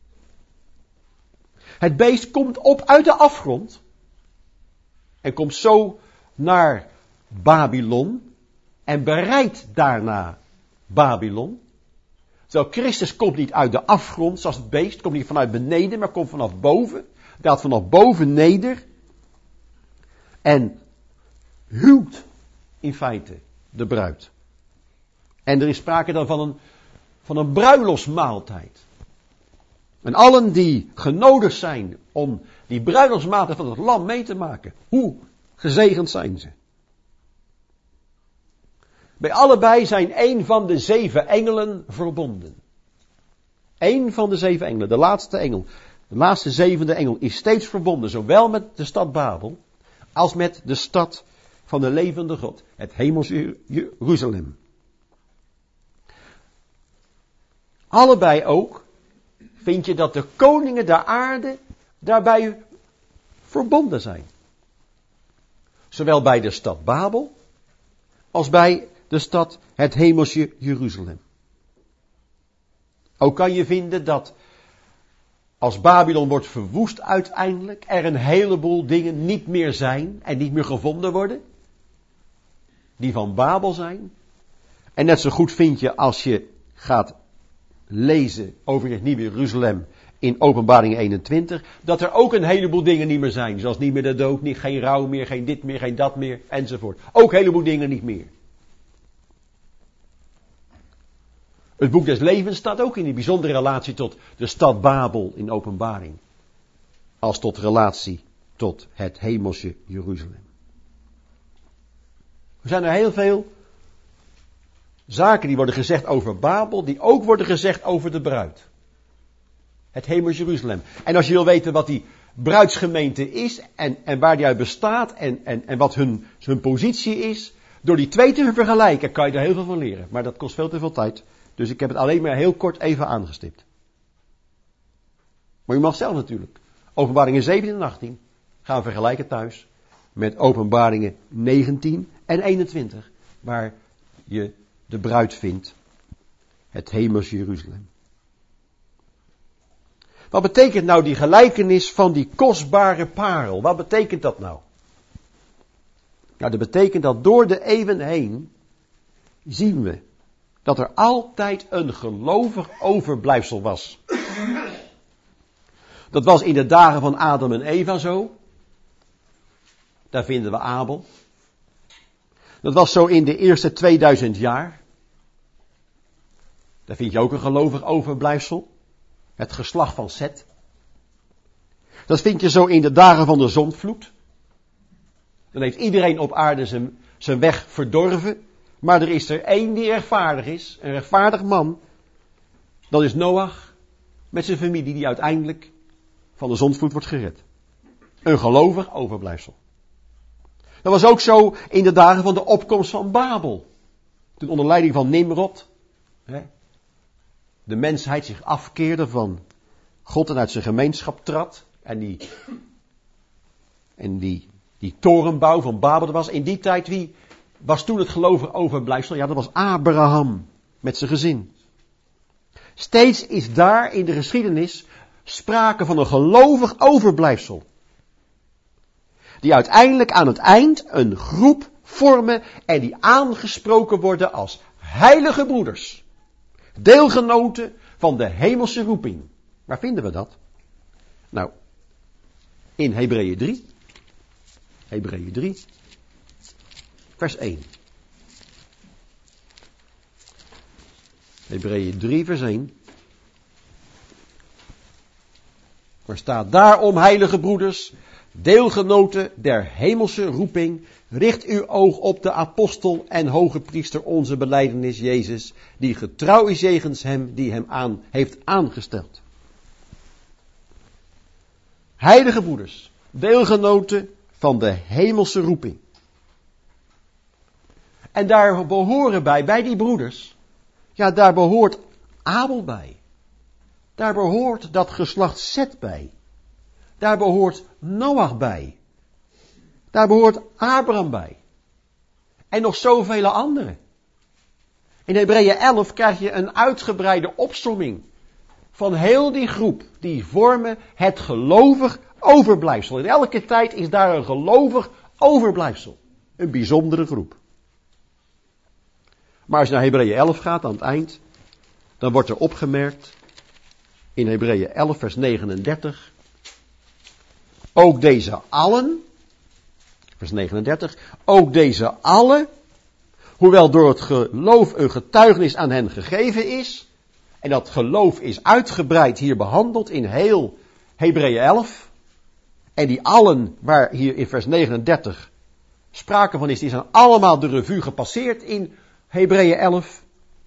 Het beest komt op uit de afgrond. En komt zo naar Babylon. En bereidt daarna Babylon. Terwijl Christus komt niet uit de afgrond zoals het beest. Komt niet vanuit beneden, maar komt vanaf boven. Daalt vanaf boven neder. En huwt in feite de bruid. En er is sprake dan van een, van een bruiloftsmaaltijd. En allen die genodigd zijn om die bruiloftsmaaltijd van het lam mee te maken. Hoe gezegend zijn ze. Bij allebei zijn een van de zeven engelen verbonden. Eén van de zeven engelen, de laatste engel, de laatste zevende engel is steeds verbonden. Zowel met de stad Babel als met de stad van de levende God. Het hemels Jeruzalem. Allebei ook vind je dat de koningen der aarde daarbij verbonden zijn. Zowel bij de stad Babel als bij de stad het hemelsche Jeruzalem. Ook kan je vinden dat als Babylon wordt verwoest uiteindelijk, er een heleboel dingen niet meer zijn en niet meer gevonden worden. Die van Babel zijn. En net zo goed vind je als je gaat lezen over het nieuwe Jeruzalem in Openbaring eenentwintig, dat er ook een heleboel dingen niet meer zijn. Zoals niet meer de dood, niet, geen rouw meer, geen dit meer, geen dat meer, enzovoort. Ook een heleboel dingen niet meer. Het boek des levens staat ook in die bijzondere relatie tot de stad Babel in Openbaring. Als tot relatie tot het hemelsche Jeruzalem. Er zijn er heel veel zaken die worden gezegd over Babel, die ook worden gezegd over de bruid. Het hemelsche Jeruzalem. En als je wil weten wat die bruidsgemeente is en, en waar die uit bestaat en, en, en wat hun, hun positie is, door die twee te vergelijken kan je er heel veel van leren. Maar dat kost veel te veel tijd. Dus ik heb het alleen maar heel kort even aangestipt. Maar u mag zelf natuurlijk. Openbaringen zeventien en achttien gaan we vergelijken thuis met Openbaringen negentien en eenentwintig. Waar je de bruid vindt. Het hemelsche Jeruzalem. Wat betekent nou die gelijkenis van die kostbare parel? Wat betekent dat nou? Nou, dat betekent dat door de eeuwen heen zien we dat er altijd een gelovig overblijfsel was. Dat was in de dagen van Adam en Eva zo. Daar vinden we Abel. Dat was zo in de eerste tweeduizend jaar. Daar vind je ook een gelovig overblijfsel. Het geslacht van Seth. Dat vind je zo in de dagen van de zondvloed. Dan heeft iedereen op aarde zijn, zijn weg verdorven. Maar er is er één die rechtvaardig is. Een rechtvaardig man. Dat is Noach. Met zijn familie die uiteindelijk van de zondvloed wordt gered. Een gelovig overblijfsel. Dat was ook zo in de dagen van de opkomst van Babel. Toen onder leiding van Nimrod. Hè, de mensheid zich afkeerde van God en uit zijn gemeenschap trad. En die, en die, die torenbouw van Babel er was. In die tijd, wie was toen het gelovig overblijfsel? Ja, dat was Abraham met zijn gezin. Steeds is daar in de geschiedenis sprake van een gelovig overblijfsel. Die uiteindelijk aan het eind een groep vormen en die aangesproken worden als heilige broeders. Deelgenoten van de hemelse roeping. Waar vinden we dat? Nou, in Hebreeën drie. Hebreeën drie. Vers één. Hebreeën drie vers één. Er staat daarom, heilige broeders, deelgenoten der hemelse roeping, richt uw oog op de apostel en hoge priester onze belijdenis Jezus, die getrouw is jegens hem die hem aan heeft aangesteld. Heilige broeders, deelgenoten van de hemelse roeping. En daar behoren bij, bij die broeders, ja, daar behoort Abel bij. Daar behoort dat geslacht Seth bij. Daar behoort Noach bij. Daar behoort Abraham bij. En nog zoveel anderen. In Hebreeën elf krijg je een uitgebreide opsomming van heel die groep die vormen het gelovig overblijfsel. In elke tijd is daar een gelovig overblijfsel. Een bijzondere groep. Maar als je naar Hebreeën elf gaat aan het eind, dan wordt er opgemerkt in Hebreeën elf vers negenendertig. Ook deze allen, vers negenendertig, ook deze allen, hoewel door het geloof een getuigenis aan hen gegeven is, en dat geloof is uitgebreid hier behandeld in heel Hebreeën elf, en die allen waar hier in vers negenendertig sprake van is, die zijn allemaal de revue gepasseerd in Hebreeën elf.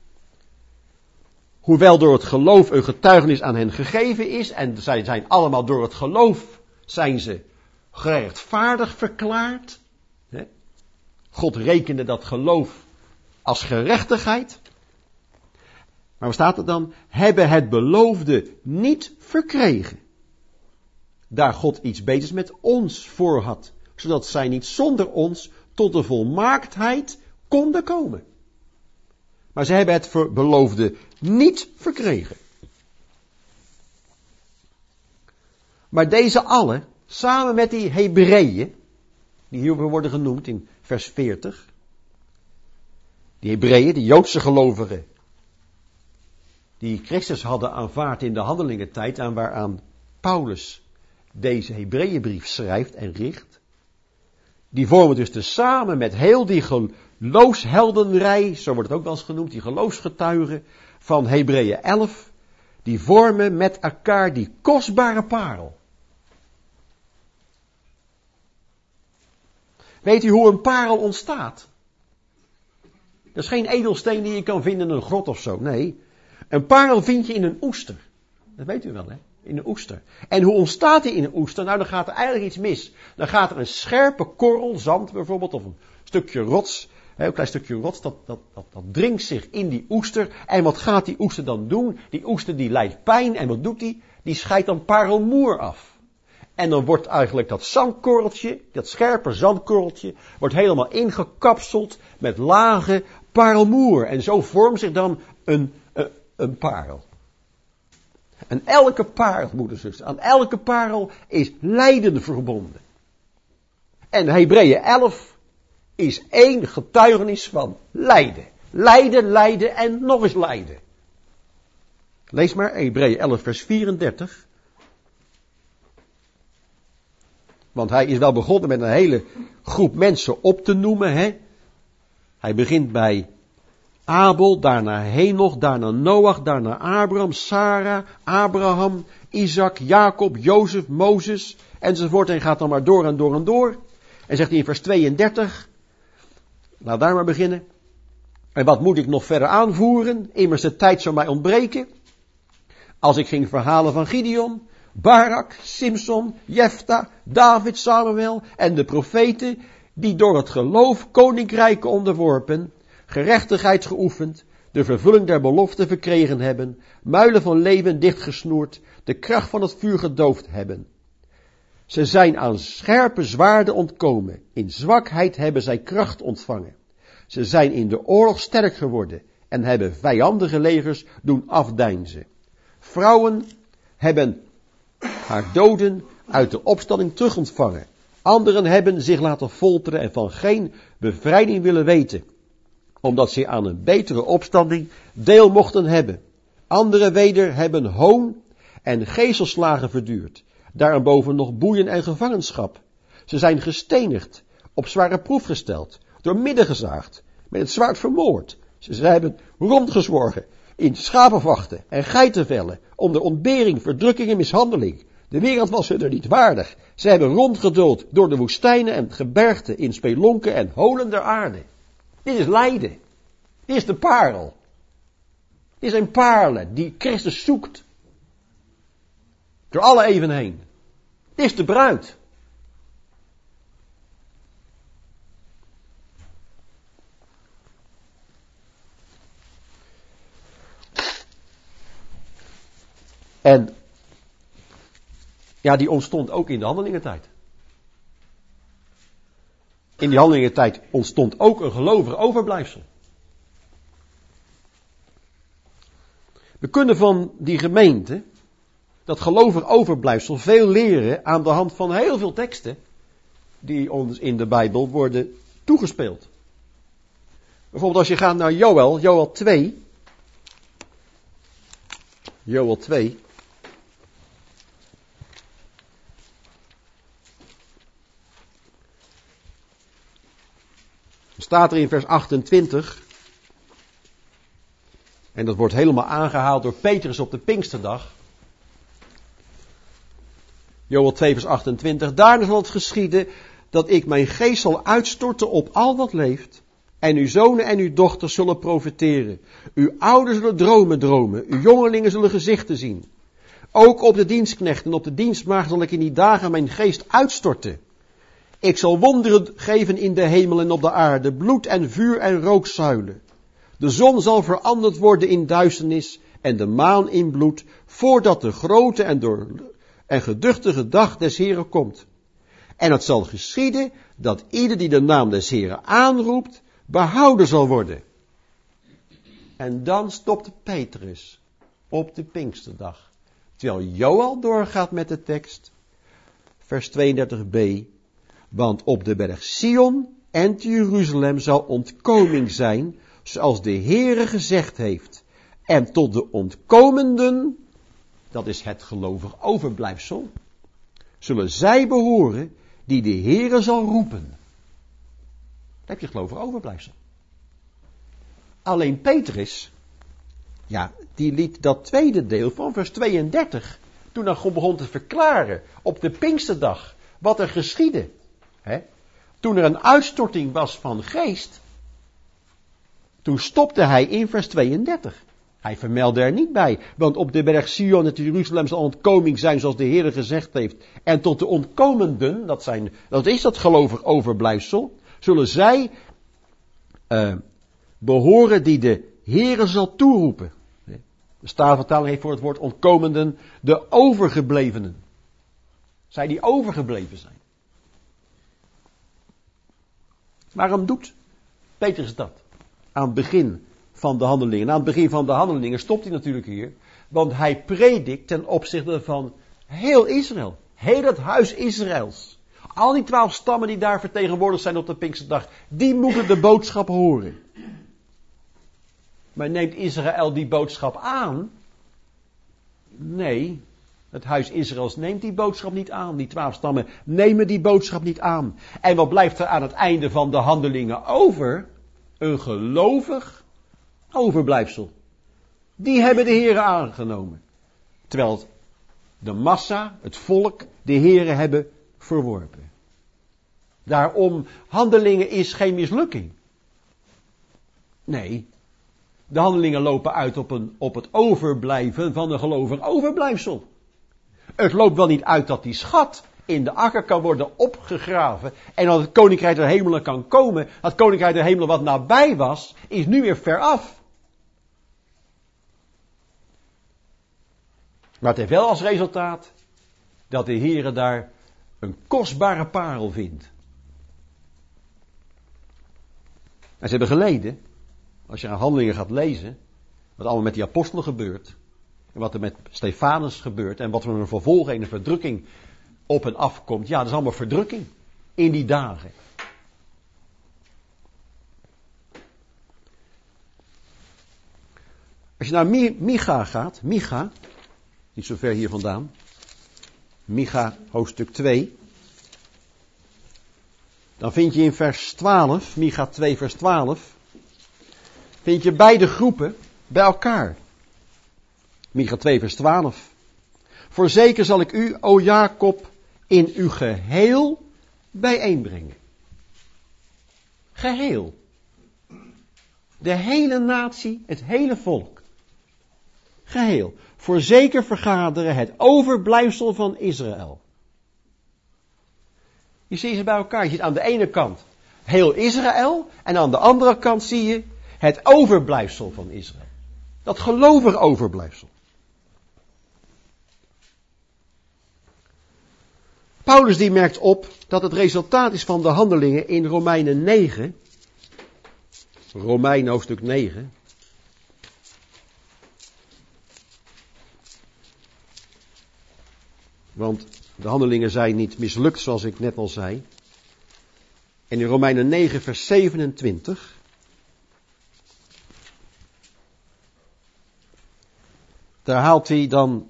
Hoewel door het geloof een getuigenis aan hen gegeven is, en zij zijn allemaal door het geloof, zijn ze gerechtvaardig verklaard. God rekende dat geloof als gerechtigheid. Maar wat staat er dan? Hebben het beloofde niet verkregen. Daar God iets beters met ons voor had. zodat zij niet zonder ons tot de volmaaktheid konden komen. Maar ze hebben het beloofde niet verkregen. Maar deze allen, samen met die Hebreeën, die hier worden genoemd in vers veertig. Die Hebreeën, die Joodse gelovigen, die Christus hadden aanvaard in de handelingentijd en waaraan Paulus deze Hebreeënbrief schrijft en richt. Die vormen dus tezamen met heel die geloofsheldenrij, zo wordt het ook wel eens genoemd, die geloofsgetuigen van Hebreeën elf, die vormen met elkaar die kostbare parel. Weet u hoe een parel ontstaat? Dat is geen edelsteen die je kan vinden in een grot of zo. Nee, een parel vind je in een oester. Dat weet u wel, hè? In een oester. En hoe ontstaat die in een oester? Nou, dan gaat er eigenlijk iets mis. Dan gaat er een scherpe korrel, zand bijvoorbeeld, of een stukje rots, hè, een klein stukje rots, dat, dat, dat, dat dringt zich in die oester. En wat gaat die oester dan doen? Die oester die lijdt pijn. En wat doet die? Die scheidt dan parelmoer af. En dan wordt eigenlijk dat zandkorreltje, dat scherpe zandkorreltje, wordt helemaal ingekapseld met lage parelmoer. En zo vormt zich dan een, een, een parel. En elke parel, moeders en zusters, aan elke parel is lijden verbonden. En Hebreeën elf is één getuigenis van lijden. Lijden, lijden en nog eens lijden. Lees maar Hebreeën elf vers vierendertig. Want hij is wel begonnen met een hele groep mensen op te noemen. Hè? Hij begint bij Abel, daarna Henoch, daarna Noach, daarna Abraham, Sarah, Abraham, Isaac, Jacob, Jozef, Mozes, enzovoort. En gaat dan maar door en door en door. En zegt hij in vers tweeëndertig, laat daar maar beginnen. En wat moet ik nog verder aanvoeren? Immers de tijd zou mij ontbreken. Als ik ging verhalen van Gideon, Barak, Simson, Jefta, David, Samuel en de profeten, die door het geloof koninkrijken onderworpen, gerechtigheid geoefend, de vervulling der belofte verkregen hebben, muilen van leven dichtgesnoerd, de kracht van het vuur gedoofd hebben. Ze zijn aan scherpe zwaarden ontkomen, in zwakheid hebben zij kracht ontvangen. Ze zijn in de oorlog sterk geworden en hebben vijandige legers doen afdeinzen. Vrouwen hebben haar doden uit de opstanding terugontvangen. Anderen hebben zich laten folteren en van geen bevrijding willen weten, omdat ze aan een betere opstanding deel mochten hebben. Anderen weder hebben hoon en geeselslagen verduurd, daarboven nog boeien en gevangenschap. Ze zijn gestenigd, op zware proef gesteld, door midden gezaagd, met het zwaard vermoord. Ze hebben rondgezworgen in schapenvachten en geitenvellen, onder ontbering, verdrukking en mishandeling. De wereld was hun er niet waardig. Ze hebben rondgeduld door de woestijnen en gebergten in spelonken en holen der aarde. Dit is lijden. Dit is de parel. Dit zijn parelen die Christus zoekt. Door alle eeuwen heen. Dit is de bruid. En ja, die ontstond ook in de handelingentijd. In die handelingentijd ontstond ook een gelovig overblijfsel. We kunnen van die gemeente, dat gelovig overblijfsel, veel leren aan de hand van heel veel teksten die ons in de Bijbel worden toegespeeld. Bijvoorbeeld als je gaat naar Joël, Joël twee. Joël twee. Staat er in vers achtentwintig. En dat wordt helemaal aangehaald door Petrus op de Pinksterdag. Joël twee vers achtentwintig. Daarna zal het geschieden dat ik mijn geest zal uitstorten op al wat leeft. En uw zonen en uw dochters zullen profeteren. Uw ouders zullen dromen dromen. Uw jongelingen zullen gezichten zien. Ook op de dienstknechten en op de dienstmaagden zal ik in die dagen mijn geest uitstorten. Ik zal wonderen geven in de hemel en op de aarde, bloed en vuur en rookzuilen. De zon zal veranderd worden in duisternis en de maan in bloed, voordat de grote en, door, en geduchtige dag des Heren komt. En het zal geschieden dat ieder die de naam des Heren aanroept, behouden zal worden. En dan stopt Petrus op de Pinksterdag. Terwijl Joël doorgaat met de tekst. Vers tweeëndertig b. Want op de berg Sion en te Jeruzalem zal ontkoming zijn, zoals de Heere gezegd heeft. En tot de ontkomenden, dat is het gelovig overblijfsel, zullen zij behoren die de Heere zal roepen. Dan heb je gelovig overblijfsel. Alleen Petrus, ja, die liet dat tweede deel van vers tweeëndertig, toen hij begon te verklaren op de Pinksterdag wat er geschiedde. Hè? Toen er een uitstorting was van geest, toen stopte hij in vers tweeëndertig. Hij vermeldde er niet bij, want op de berg Sion en Jeruzalem zal ontkoming zijn zoals de Heer gezegd heeft. En tot de ontkomenden, dat, zijn, dat is dat gelovig overblijfsel, zullen zij uh, behoren die de Heere zal toeroepen. De Statenvertaling heeft voor het woord ontkomenden de overgeblevenen. Zij die overgebleven zijn. Waarom doet Petrus dat? Aan het begin van de handelingen. Aan het begin van de handelingen stopt hij natuurlijk hier. Want hij predikt ten opzichte van heel Israël. Heel het huis Israëls. Al die twaalf stammen die daar vertegenwoordigd zijn op de Pinksterdag. Die moeten de boodschap horen. Maar neemt Israël die boodschap aan? Nee, het huis Israëls neemt die boodschap niet aan. Die twaalf stammen nemen die boodschap niet aan. En wat blijft er aan het einde van de handelingen over? Een gelovig overblijfsel. Die hebben de Here aangenomen. Terwijl de massa, het volk, de Here hebben verworpen. Daarom, handelingen is geen mislukking. Nee. De handelingen lopen uit op, een, op het overblijven van een gelovig overblijfsel. Het loopt wel niet uit dat die schat in de akker kan worden opgegraven en dat het koninkrijk der hemelen kan komen. Het koninkrijk der hemelen wat nabij was, is nu weer ver af. Maar het heeft wel als resultaat dat de Heere daar een kostbare parel vindt. En ze hebben geleden, als je aan handelingen gaat lezen, wat allemaal met die apostelen gebeurt, en wat er met Stefanus gebeurt, en wat er een vervolg en een verdrukking op en af komt. Ja, dat is allemaal verdrukking in die dagen. Als je naar Micha gaat, Micha, niet zo ver hier vandaan, Micha hoofdstuk twee, dan vind je in vers twaalf, Micha twee vers twaalf, vind je beide groepen bij elkaar. Micha twee vers twaalf. Voorzeker zal ik u, o Jacob, in uw geheel bijeenbrengen. Geheel. De hele natie, het hele volk. Geheel. Voorzeker vergaderen het overblijfsel van Israël. Je ziet ze bij elkaar. Je ziet aan de ene kant heel Israël en aan de andere kant zie je het overblijfsel van Israël. Dat gelovig overblijfsel. Paulus die merkt op dat het resultaat is van de handelingen in Romeinen negen. Romeinen hoofdstuk negen. Want de handelingen zijn niet mislukt zoals ik net al zei. En in Romeinen negen vers zevenentwintig. Daar haalt hij dan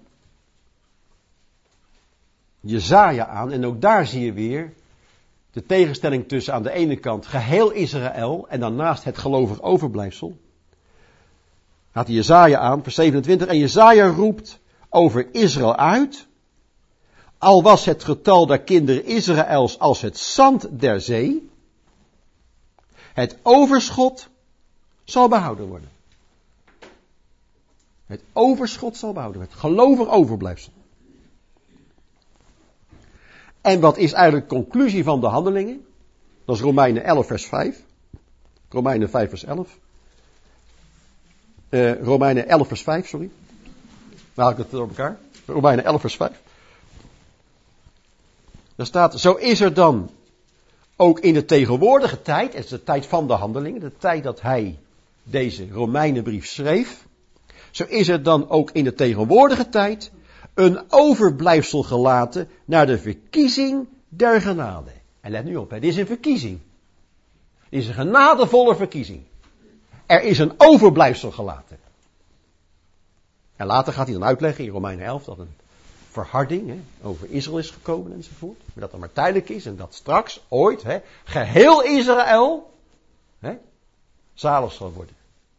Jesaja aan. En ook daar zie je weer de tegenstelling tussen aan de ene kant geheel Israël en daarnaast het gelovig overblijfsel. Haalt hij Jesaja aan, vers zevenentwintig. En Jesaja roept over Israël uit. Al was het getal der kinderen Israëls als het zand der zee. Het overschot zal behouden worden. Het overschot zal behouden worden. Het gelovig overblijfsel. En wat is eigenlijk de conclusie van de handelingen? Dat is Romeinen elf vers vijf. Romeinen vijf vers elf. Uh, Romeinen elf vers vijf, sorry. Waar haal ik het door elkaar? Romeinen elf vers vijf. Daar staat, zo is er dan ook in de tegenwoordige tijd, het is de tijd van de handelingen, de tijd dat hij deze Romeinenbrief schreef, zo is er dan ook in de tegenwoordige tijd een overblijfsel gelaten naar de verkiezing der genade. En let nu op, hè, dit is een verkiezing. Dit is een genadevolle verkiezing. Er is een overblijfsel gelaten. En later gaat hij dan uitleggen in Romeinen elf dat een verharding hè, over Israël is gekomen enzovoort. Maar dat het maar tijdelijk is en dat straks, ooit, hè, geheel Israël hè, zalig zal worden.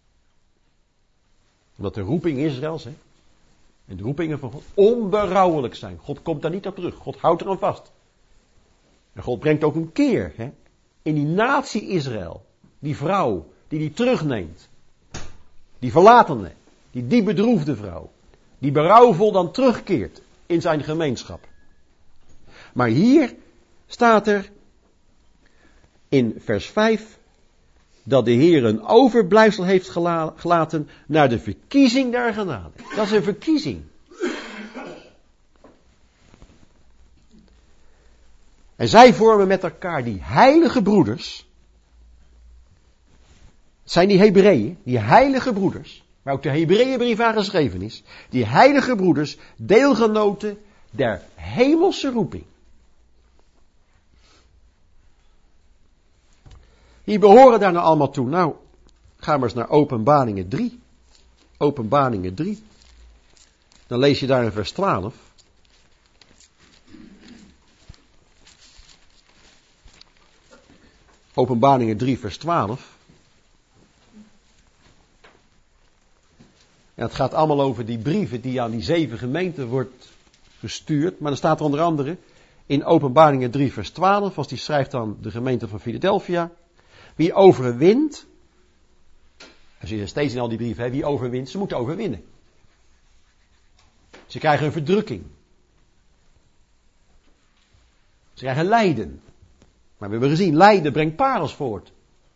Omdat de roeping Israëls hè, en de roepingen van God onberouwelijk zijn. God komt daar niet op terug. God houdt er aan vast. En God brengt ook een keer hè, in die natie Israël, die vrouw die die terugneemt, die verlatene, die diep bedroefde vrouw, die berouwvol dan terugkeert in zijn gemeenschap. Maar hier staat er in vers vijf dat de Heer een overblijfsel heeft gela- gelaten naar de verkiezing der genade. Dat is een verkiezing. En zij vormen met elkaar die heilige broeders. Het zijn die Hebreeën, die heilige broeders, waar ook de Hebreeënbrief aan geschreven is. Die heilige broeders, deelgenoten der hemelse roeping. Die behoren daar nou allemaal toe. Nou, ga maar eens naar Openbaringen drie. Openbaringen drie. Dan lees je daar in vers twaalf. Openbaringen drie vers twaalf. En het gaat allemaal over die brieven die aan die zeven gemeenten wordt gestuurd. Maar er staat er onder andere in Openbaringen drie vers twaalf, als die schrijft aan de gemeente van Philadelphia. Wie overwint, en zie je steeds in al die brieven, hè, wie overwint, ze moeten overwinnen. Ze krijgen een verdrukking. Ze krijgen lijden. Maar we hebben gezien, lijden brengt parels voort.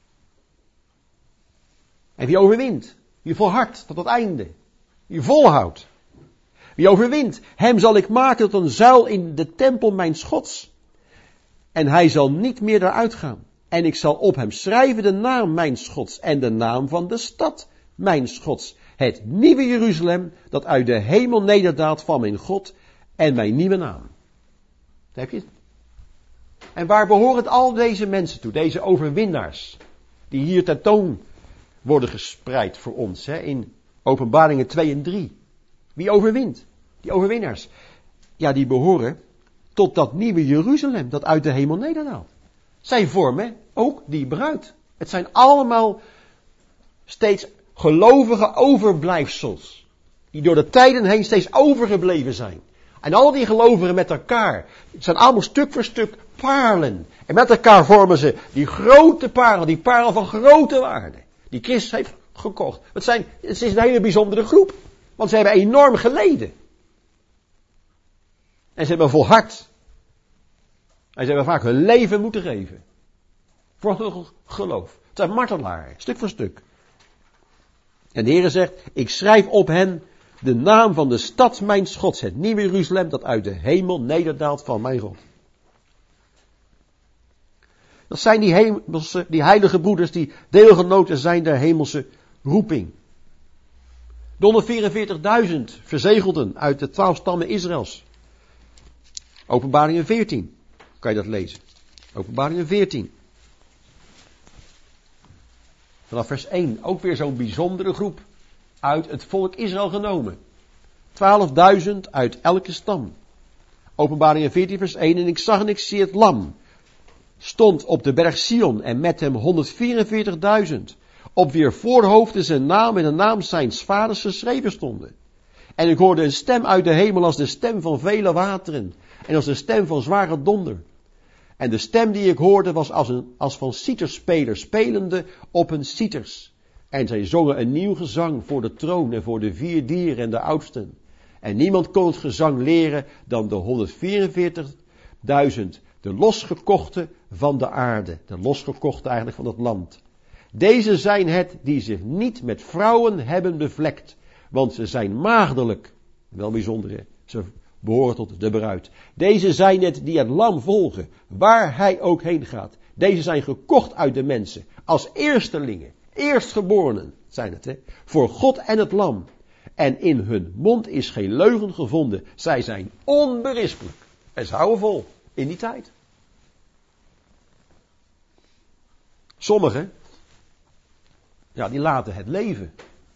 En wie overwint, wie volhardt tot het einde, wie volhoudt. Wie overwint, hem zal ik maken tot een zuil in de tempel mijns Gods. En hij zal niet meer daaruit gaan. En ik zal op hem schrijven de naam mijns Gods en de naam van de stad mijns Gods. Het nieuwe Jeruzalem dat uit de hemel nederdaalt van mijn God en mijn nieuwe naam. Heb je het? En waar behoren al deze mensen toe, deze overwinnaars, die hier tentoon worden gespreid voor ons, hè, in Openbaringen twee en drie. Wie overwint? Die overwinnaars. Ja, die behoren tot dat nieuwe Jeruzalem dat uit de hemel nederdaalt. Zij vormen ook die bruid. Het zijn allemaal steeds gelovige overblijfsels, die door de tijden heen steeds overgebleven zijn. En al die gelovigen met elkaar, het zijn allemaal stuk voor stuk parelen. En met elkaar vormen ze die grote parel, die parel van grote waarde, die Christus heeft gekocht. Het, zijn, het is een hele bijzondere groep, want ze hebben enorm geleden. En ze hebben volhard. En ze hebben vaak hun leven moeten geven. Voor hun geloof. Het zijn martelaren, stuk voor stuk. En de Heer zegt, ik schrijf op hen de naam van de stad mijns Gods, het nieuwe Jeruzalem dat uit de hemel nederdaalt van mijn God. Dat zijn die, hemelse, die heilige broeders die deelgenoten zijn der hemelse roeping. De honderdvierenveertigduizend verzegelden uit de twaalf stammen Israëls. Openbaringen veertien. Kan je dat lezen? Openbaringen veertien. Vanaf vers één. Ook weer zo'n bijzondere groep. Uit het volk Israël genomen. twaalfduizend uit elke stam. Openbaringen veertien vers één. En ik zag en ik zie het lam. Stond op de berg Sion en met hem honderdvierenveertigduizend. Op wier voorhoofden zijn naam en de naam zijns vaders geschreven stonden. En ik hoorde een stem uit de hemel als de stem van vele wateren. En als de stem van zware donder. En de stem die ik hoorde was als, een, als van citerspelers, spelende op hun citers. En zij zongen een nieuw gezang voor de troon en voor de vier dieren en de oudsten. En niemand kon het gezang leren dan de honderdvierenveertigduizend, de losgekochte van de aarde. De losgekochte eigenlijk van het land. Deze zijn het die zich niet met vrouwen hebben bevlekt, want ze zijn maagdelijk. Wel bijzonder, hè? Ze behoren tot de bruid. Deze zijn het die het lam volgen, waar hij ook heen gaat. Deze zijn gekocht uit de mensen, als eerstelingen, eerstgeborenen zijn het, hè, voor God en het lam. En in hun mond is geen leugen gevonden. Zij zijn onberispelijk. En ze houden vol in die tijd. Sommigen, ja, die laten het leven.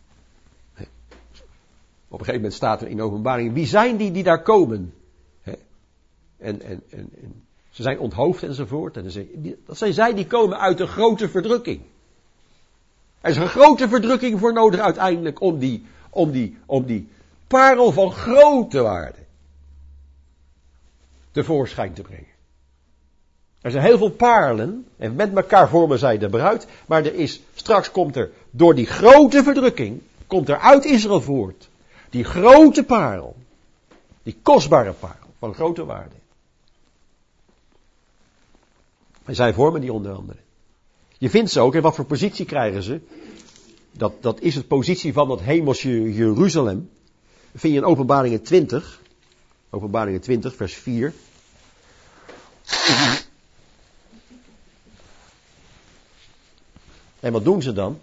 Op een gegeven moment staat er in Openbaring, wie zijn die die daar komen? En, en, en, en ze zijn onthoofd enzovoort. En dan zeg, dat zijn zij die komen uit een grote verdrukking. Er is een grote verdrukking voor nodig uiteindelijk om die, om die, om die parel van grote waarde tevoorschijn te brengen. Er zijn heel veel parelen en met elkaar vormen zij de bruid, maar er is, straks komt er door die grote verdrukking, komt er uit Israël voort, die grote parel, die kostbare parel van grote waarde. En zij vormen die onder andere. Je vindt ze ook, en wat voor positie krijgen ze? Dat, dat is het positie van dat hemelse Jeruzalem. Dat vind je in Openbaringen twintig. Openbaringen twintig, vers vier. En wat doen ze dan?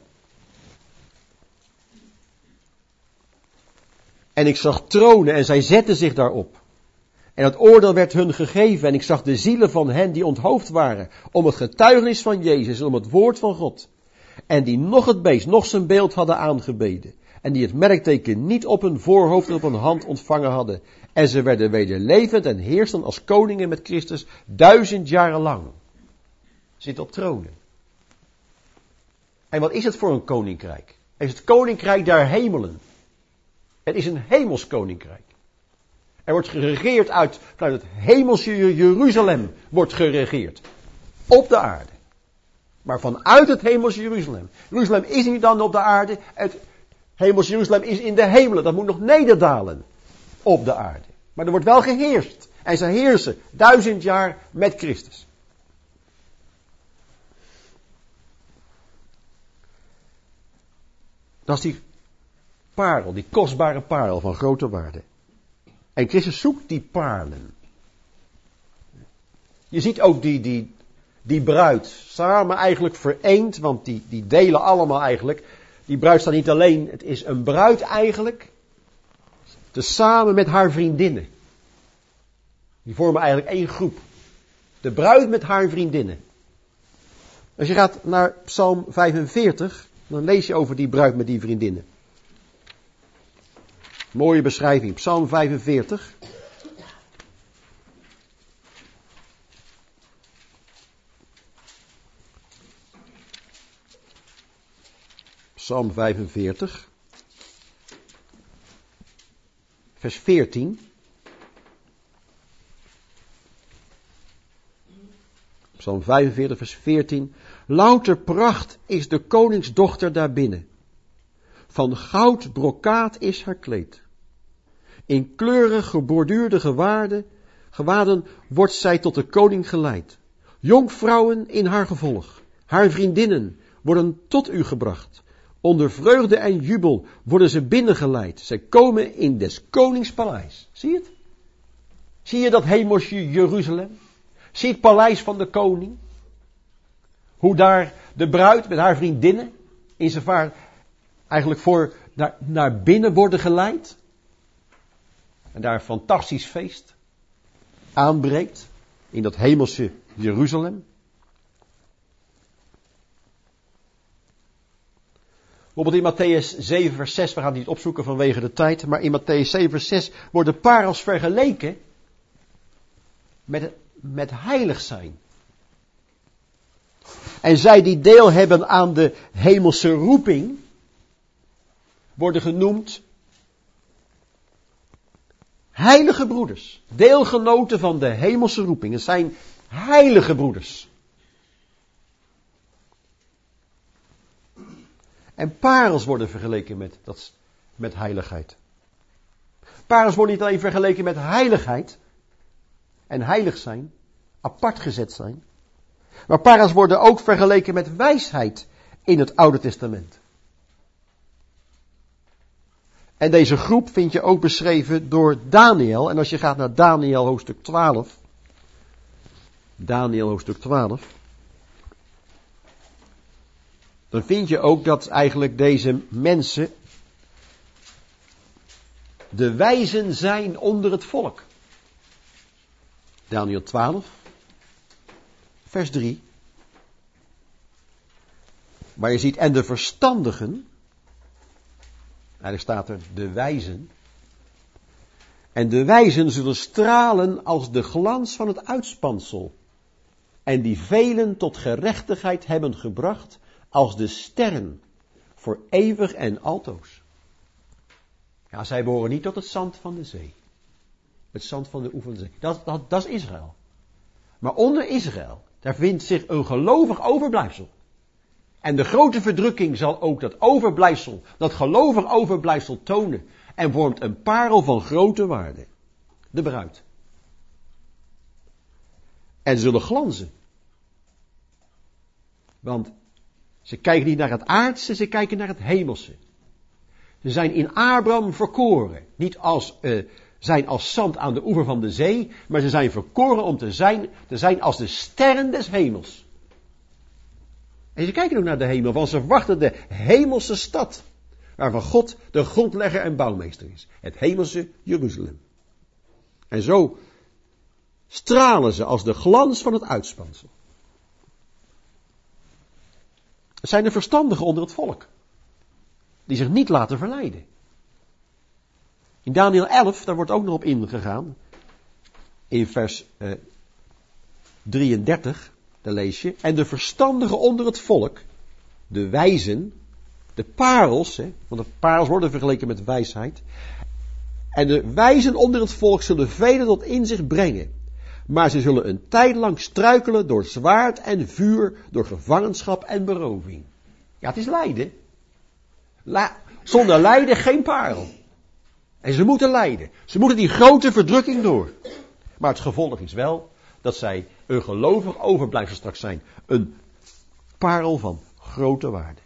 En ik zag tronen en zij zetten zich daarop. En het oordeel werd hun gegeven en ik zag de zielen van hen die onthoofd waren om het getuigenis van Jezus en om het woord van God. En die nog het beest, nog zijn beeld hadden aangebeden. En die het merkteken niet op hun voorhoofd en op hun hand ontvangen hadden. En ze werden weder levend en heersten als koningen met Christus duizend jaren lang. Zit op tronen. En wat is het voor een koninkrijk? Het is het koninkrijk der hemelen. Het is een hemels koninkrijk. Er wordt geregeerd uit, vanuit het hemelse Jeruzalem wordt geregeerd. Op de aarde. Maar vanuit het hemelse Jeruzalem. Jeruzalem is niet dan op de aarde. Het hemelse Jeruzalem is in de hemelen. Dat moet nog nederdalen op de aarde. Maar er wordt wel geheerst. En ze heersen duizend jaar met Christus. Dat is die parel, die kostbare parel van grote waarde. En Christus zoekt die parelen. Je ziet ook die, die, die bruid samen eigenlijk vereend, want die, die delen allemaal eigenlijk. Die bruid staat niet alleen, het is een bruid eigenlijk, tezamen met haar vriendinnen. Die vormen eigenlijk één groep. De bruid met haar vriendinnen. Als je gaat naar Psalm vijfenveertig, dan lees je over die bruid met die vriendinnen. Mooie beschrijving, Psalm vijfenveertig. Psalm vijfenveertig. Vers veertien. Psalm vijfenveertig, vers veertien. Louter pracht is de koningsdochter daarbinnen. Van goud brokaat is haar kleed. In kleurig geborduurde gewaarden, gewaden wordt zij tot de koning geleid. Jonkvrouwen in haar gevolg, haar vriendinnen, worden tot u gebracht. Onder vreugde en jubel worden ze binnengeleid. Zij komen in des konings paleis. Zie je het? Zie je dat hemelse Jeruzalem? Zie je het paleis van de koning? Hoe daar de bruid met haar vriendinnen in zijn vaart eigenlijk voor naar, naar binnen worden geleid. En daar een fantastisch feest aanbreekt in dat hemelse Jeruzalem. Bijvoorbeeld in Matthäus zeven vers zes, we gaan het niet opzoeken vanwege de tijd, maar in Matthäus zeven vers zes worden parels vergeleken met, met heilig zijn. En zij die deel hebben aan de hemelse roeping, worden genoemd heilige broeders. Deelgenoten van de hemelse roeping. Het zijn heilige broeders. En parels worden vergeleken met, dat, met heiligheid. Parels worden niet alleen vergeleken met heiligheid en heilig zijn, apart gezet zijn. Maar parels worden ook vergeleken met wijsheid in het Oude Testament. En deze groep vind je ook beschreven door Daniel. En als je gaat naar Daniel hoofdstuk twaalf. Daniel hoofdstuk twaalf. Dan vind je ook dat eigenlijk deze mensen de wijzen zijn onder het volk. Daniel twaalf, vers drie. Maar je ziet, en de verstandigen, eigenlijk staat er de wijzen. En de wijzen zullen stralen als de glans van het uitspansel. En die velen tot gerechtigheid hebben gebracht als de sterren voor eeuwig en altoos. Ja, zij behoren niet tot het zand van de zee. Het zand van de oever van de zee. Dat, dat, dat is Israël. Maar onder Israël, daar vindt zich een gelovig overblijfsel. En de grote verdrukking zal ook dat overblijfsel, dat gelovig overblijfsel tonen. En vormt een parel van grote waarde. De bruid. En ze zullen glanzen. Want ze kijken niet naar het aardse, ze kijken naar het hemelse. Ze zijn in Abraham verkoren. Niet als, uh, zijn als zand aan de oever van de zee, maar ze zijn verkoren om te zijn, te zijn als de sterren des hemels. En ze kijken ook naar de hemel, want ze verwachten de hemelse stad, waarvan God de grondlegger en bouwmeester is. Het hemelse Jeruzalem. En zo stralen ze als de glans van het uitspansel. Het zijn de verstandigen onder het volk, die zich niet laten verleiden. In Daniel elf, daar wordt ook nog op ingegaan, in vers eh, drieëndertig, daar lees je, en de verstandigen onder het volk, de wijzen, de parels, hè, want de parels worden vergeleken met wijsheid, en de wijzen onder het volk zullen velen tot inzicht brengen, maar ze zullen een tijd lang struikelen door zwaard en vuur, door gevangenschap en beroving. Ja, het is lijden. La- Zonder lijden geen parel. En ze moeten lijden. Ze moeten die grote verdrukking door. Maar het gevolg is wel dat zij een gelovig overblijfsel straks zijn. Een parel van grote waarde.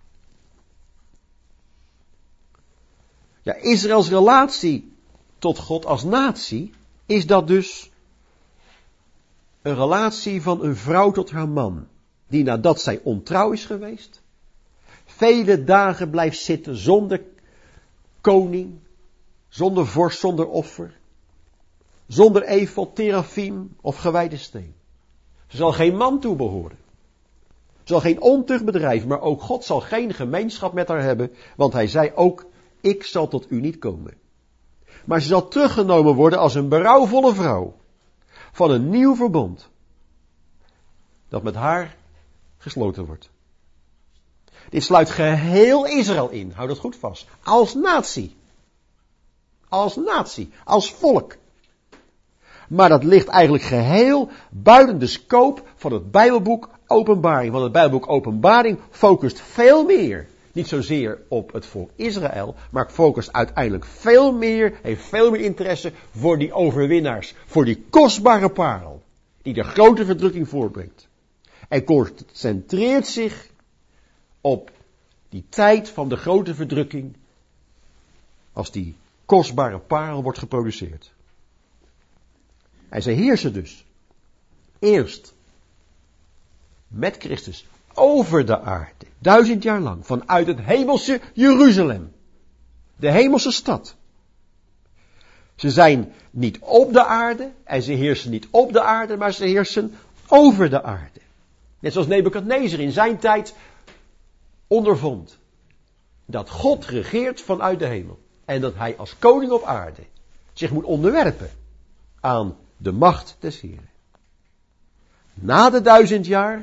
Ja, Israëls relatie tot God als natie is dat dus een relatie van een vrouw tot haar man. Die nadat zij ontrouw is geweest, vele dagen blijft zitten zonder koning, zonder vorst, zonder offer, zonder efod, terafim of gewijde steen. Ze zal geen man toebehoren. Ze zal geen ontucht bedrijven, maar ook God zal geen gemeenschap met haar hebben, want hij zei ook, ik zal tot u niet komen. Maar ze zal teruggenomen worden als een berouwvolle vrouw van een nieuw verbond dat met haar gesloten wordt. Dit sluit geheel Israël in, hou dat goed vast, als natie. Als natie, als volk. Maar dat ligt eigenlijk geheel buiten de scope van het Bijbelboek Openbaring. Want het Bijbelboek Openbaring focust veel meer, niet zozeer op het volk Israël, maar focust uiteindelijk veel meer, heeft veel meer interesse voor die overwinnaars, voor die kostbare parel, die de grote verdrukking voortbrengt. En concentreert zich op die tijd van de grote verdrukking, als die kostbare parel wordt geproduceerd. En zij heersen dus eerst met Christus over de aarde, duizend jaar lang, vanuit het hemelse Jeruzalem, de hemelse stad. Ze zijn niet op de aarde en ze heersen niet op de aarde, maar ze heersen over de aarde. Net zoals Nebukadnezar in zijn tijd ondervond dat God regeert vanuit de hemel. En dat hij als koning op aarde zich moet onderwerpen aan de macht des Heren. Na de duizend jaar,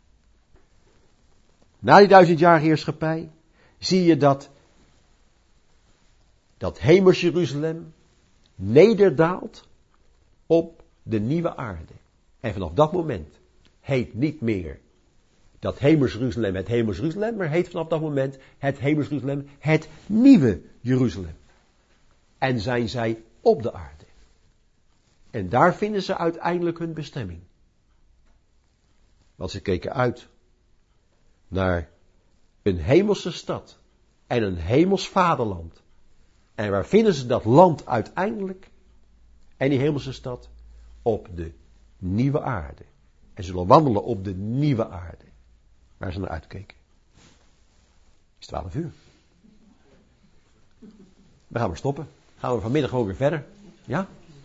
na die duizend jaar heerschappij, zie je dat dat hemels Jeruzalem nederdaalt op de nieuwe aarde. En vanaf dat moment heet niet meer dat hemels Jeruzalem het hemels Jeruzalem, maar heet vanaf dat moment het hemels Jeruzalem het nieuwe Jeruzalem. En zijn zij op de aarde. En daar vinden ze uiteindelijk hun bestemming. Want ze keken uit naar een hemelse stad en een hemels vaderland, En waar vinden ze dat land uiteindelijk? En die hemelse stad? Op de nieuwe aarde. En zullen wandelen op de nieuwe aarde. Waar ze naar uitkeken. Het is twaalf uur. We gaan maar stoppen. Gaan we vanmiddag ook weer verder. Ja?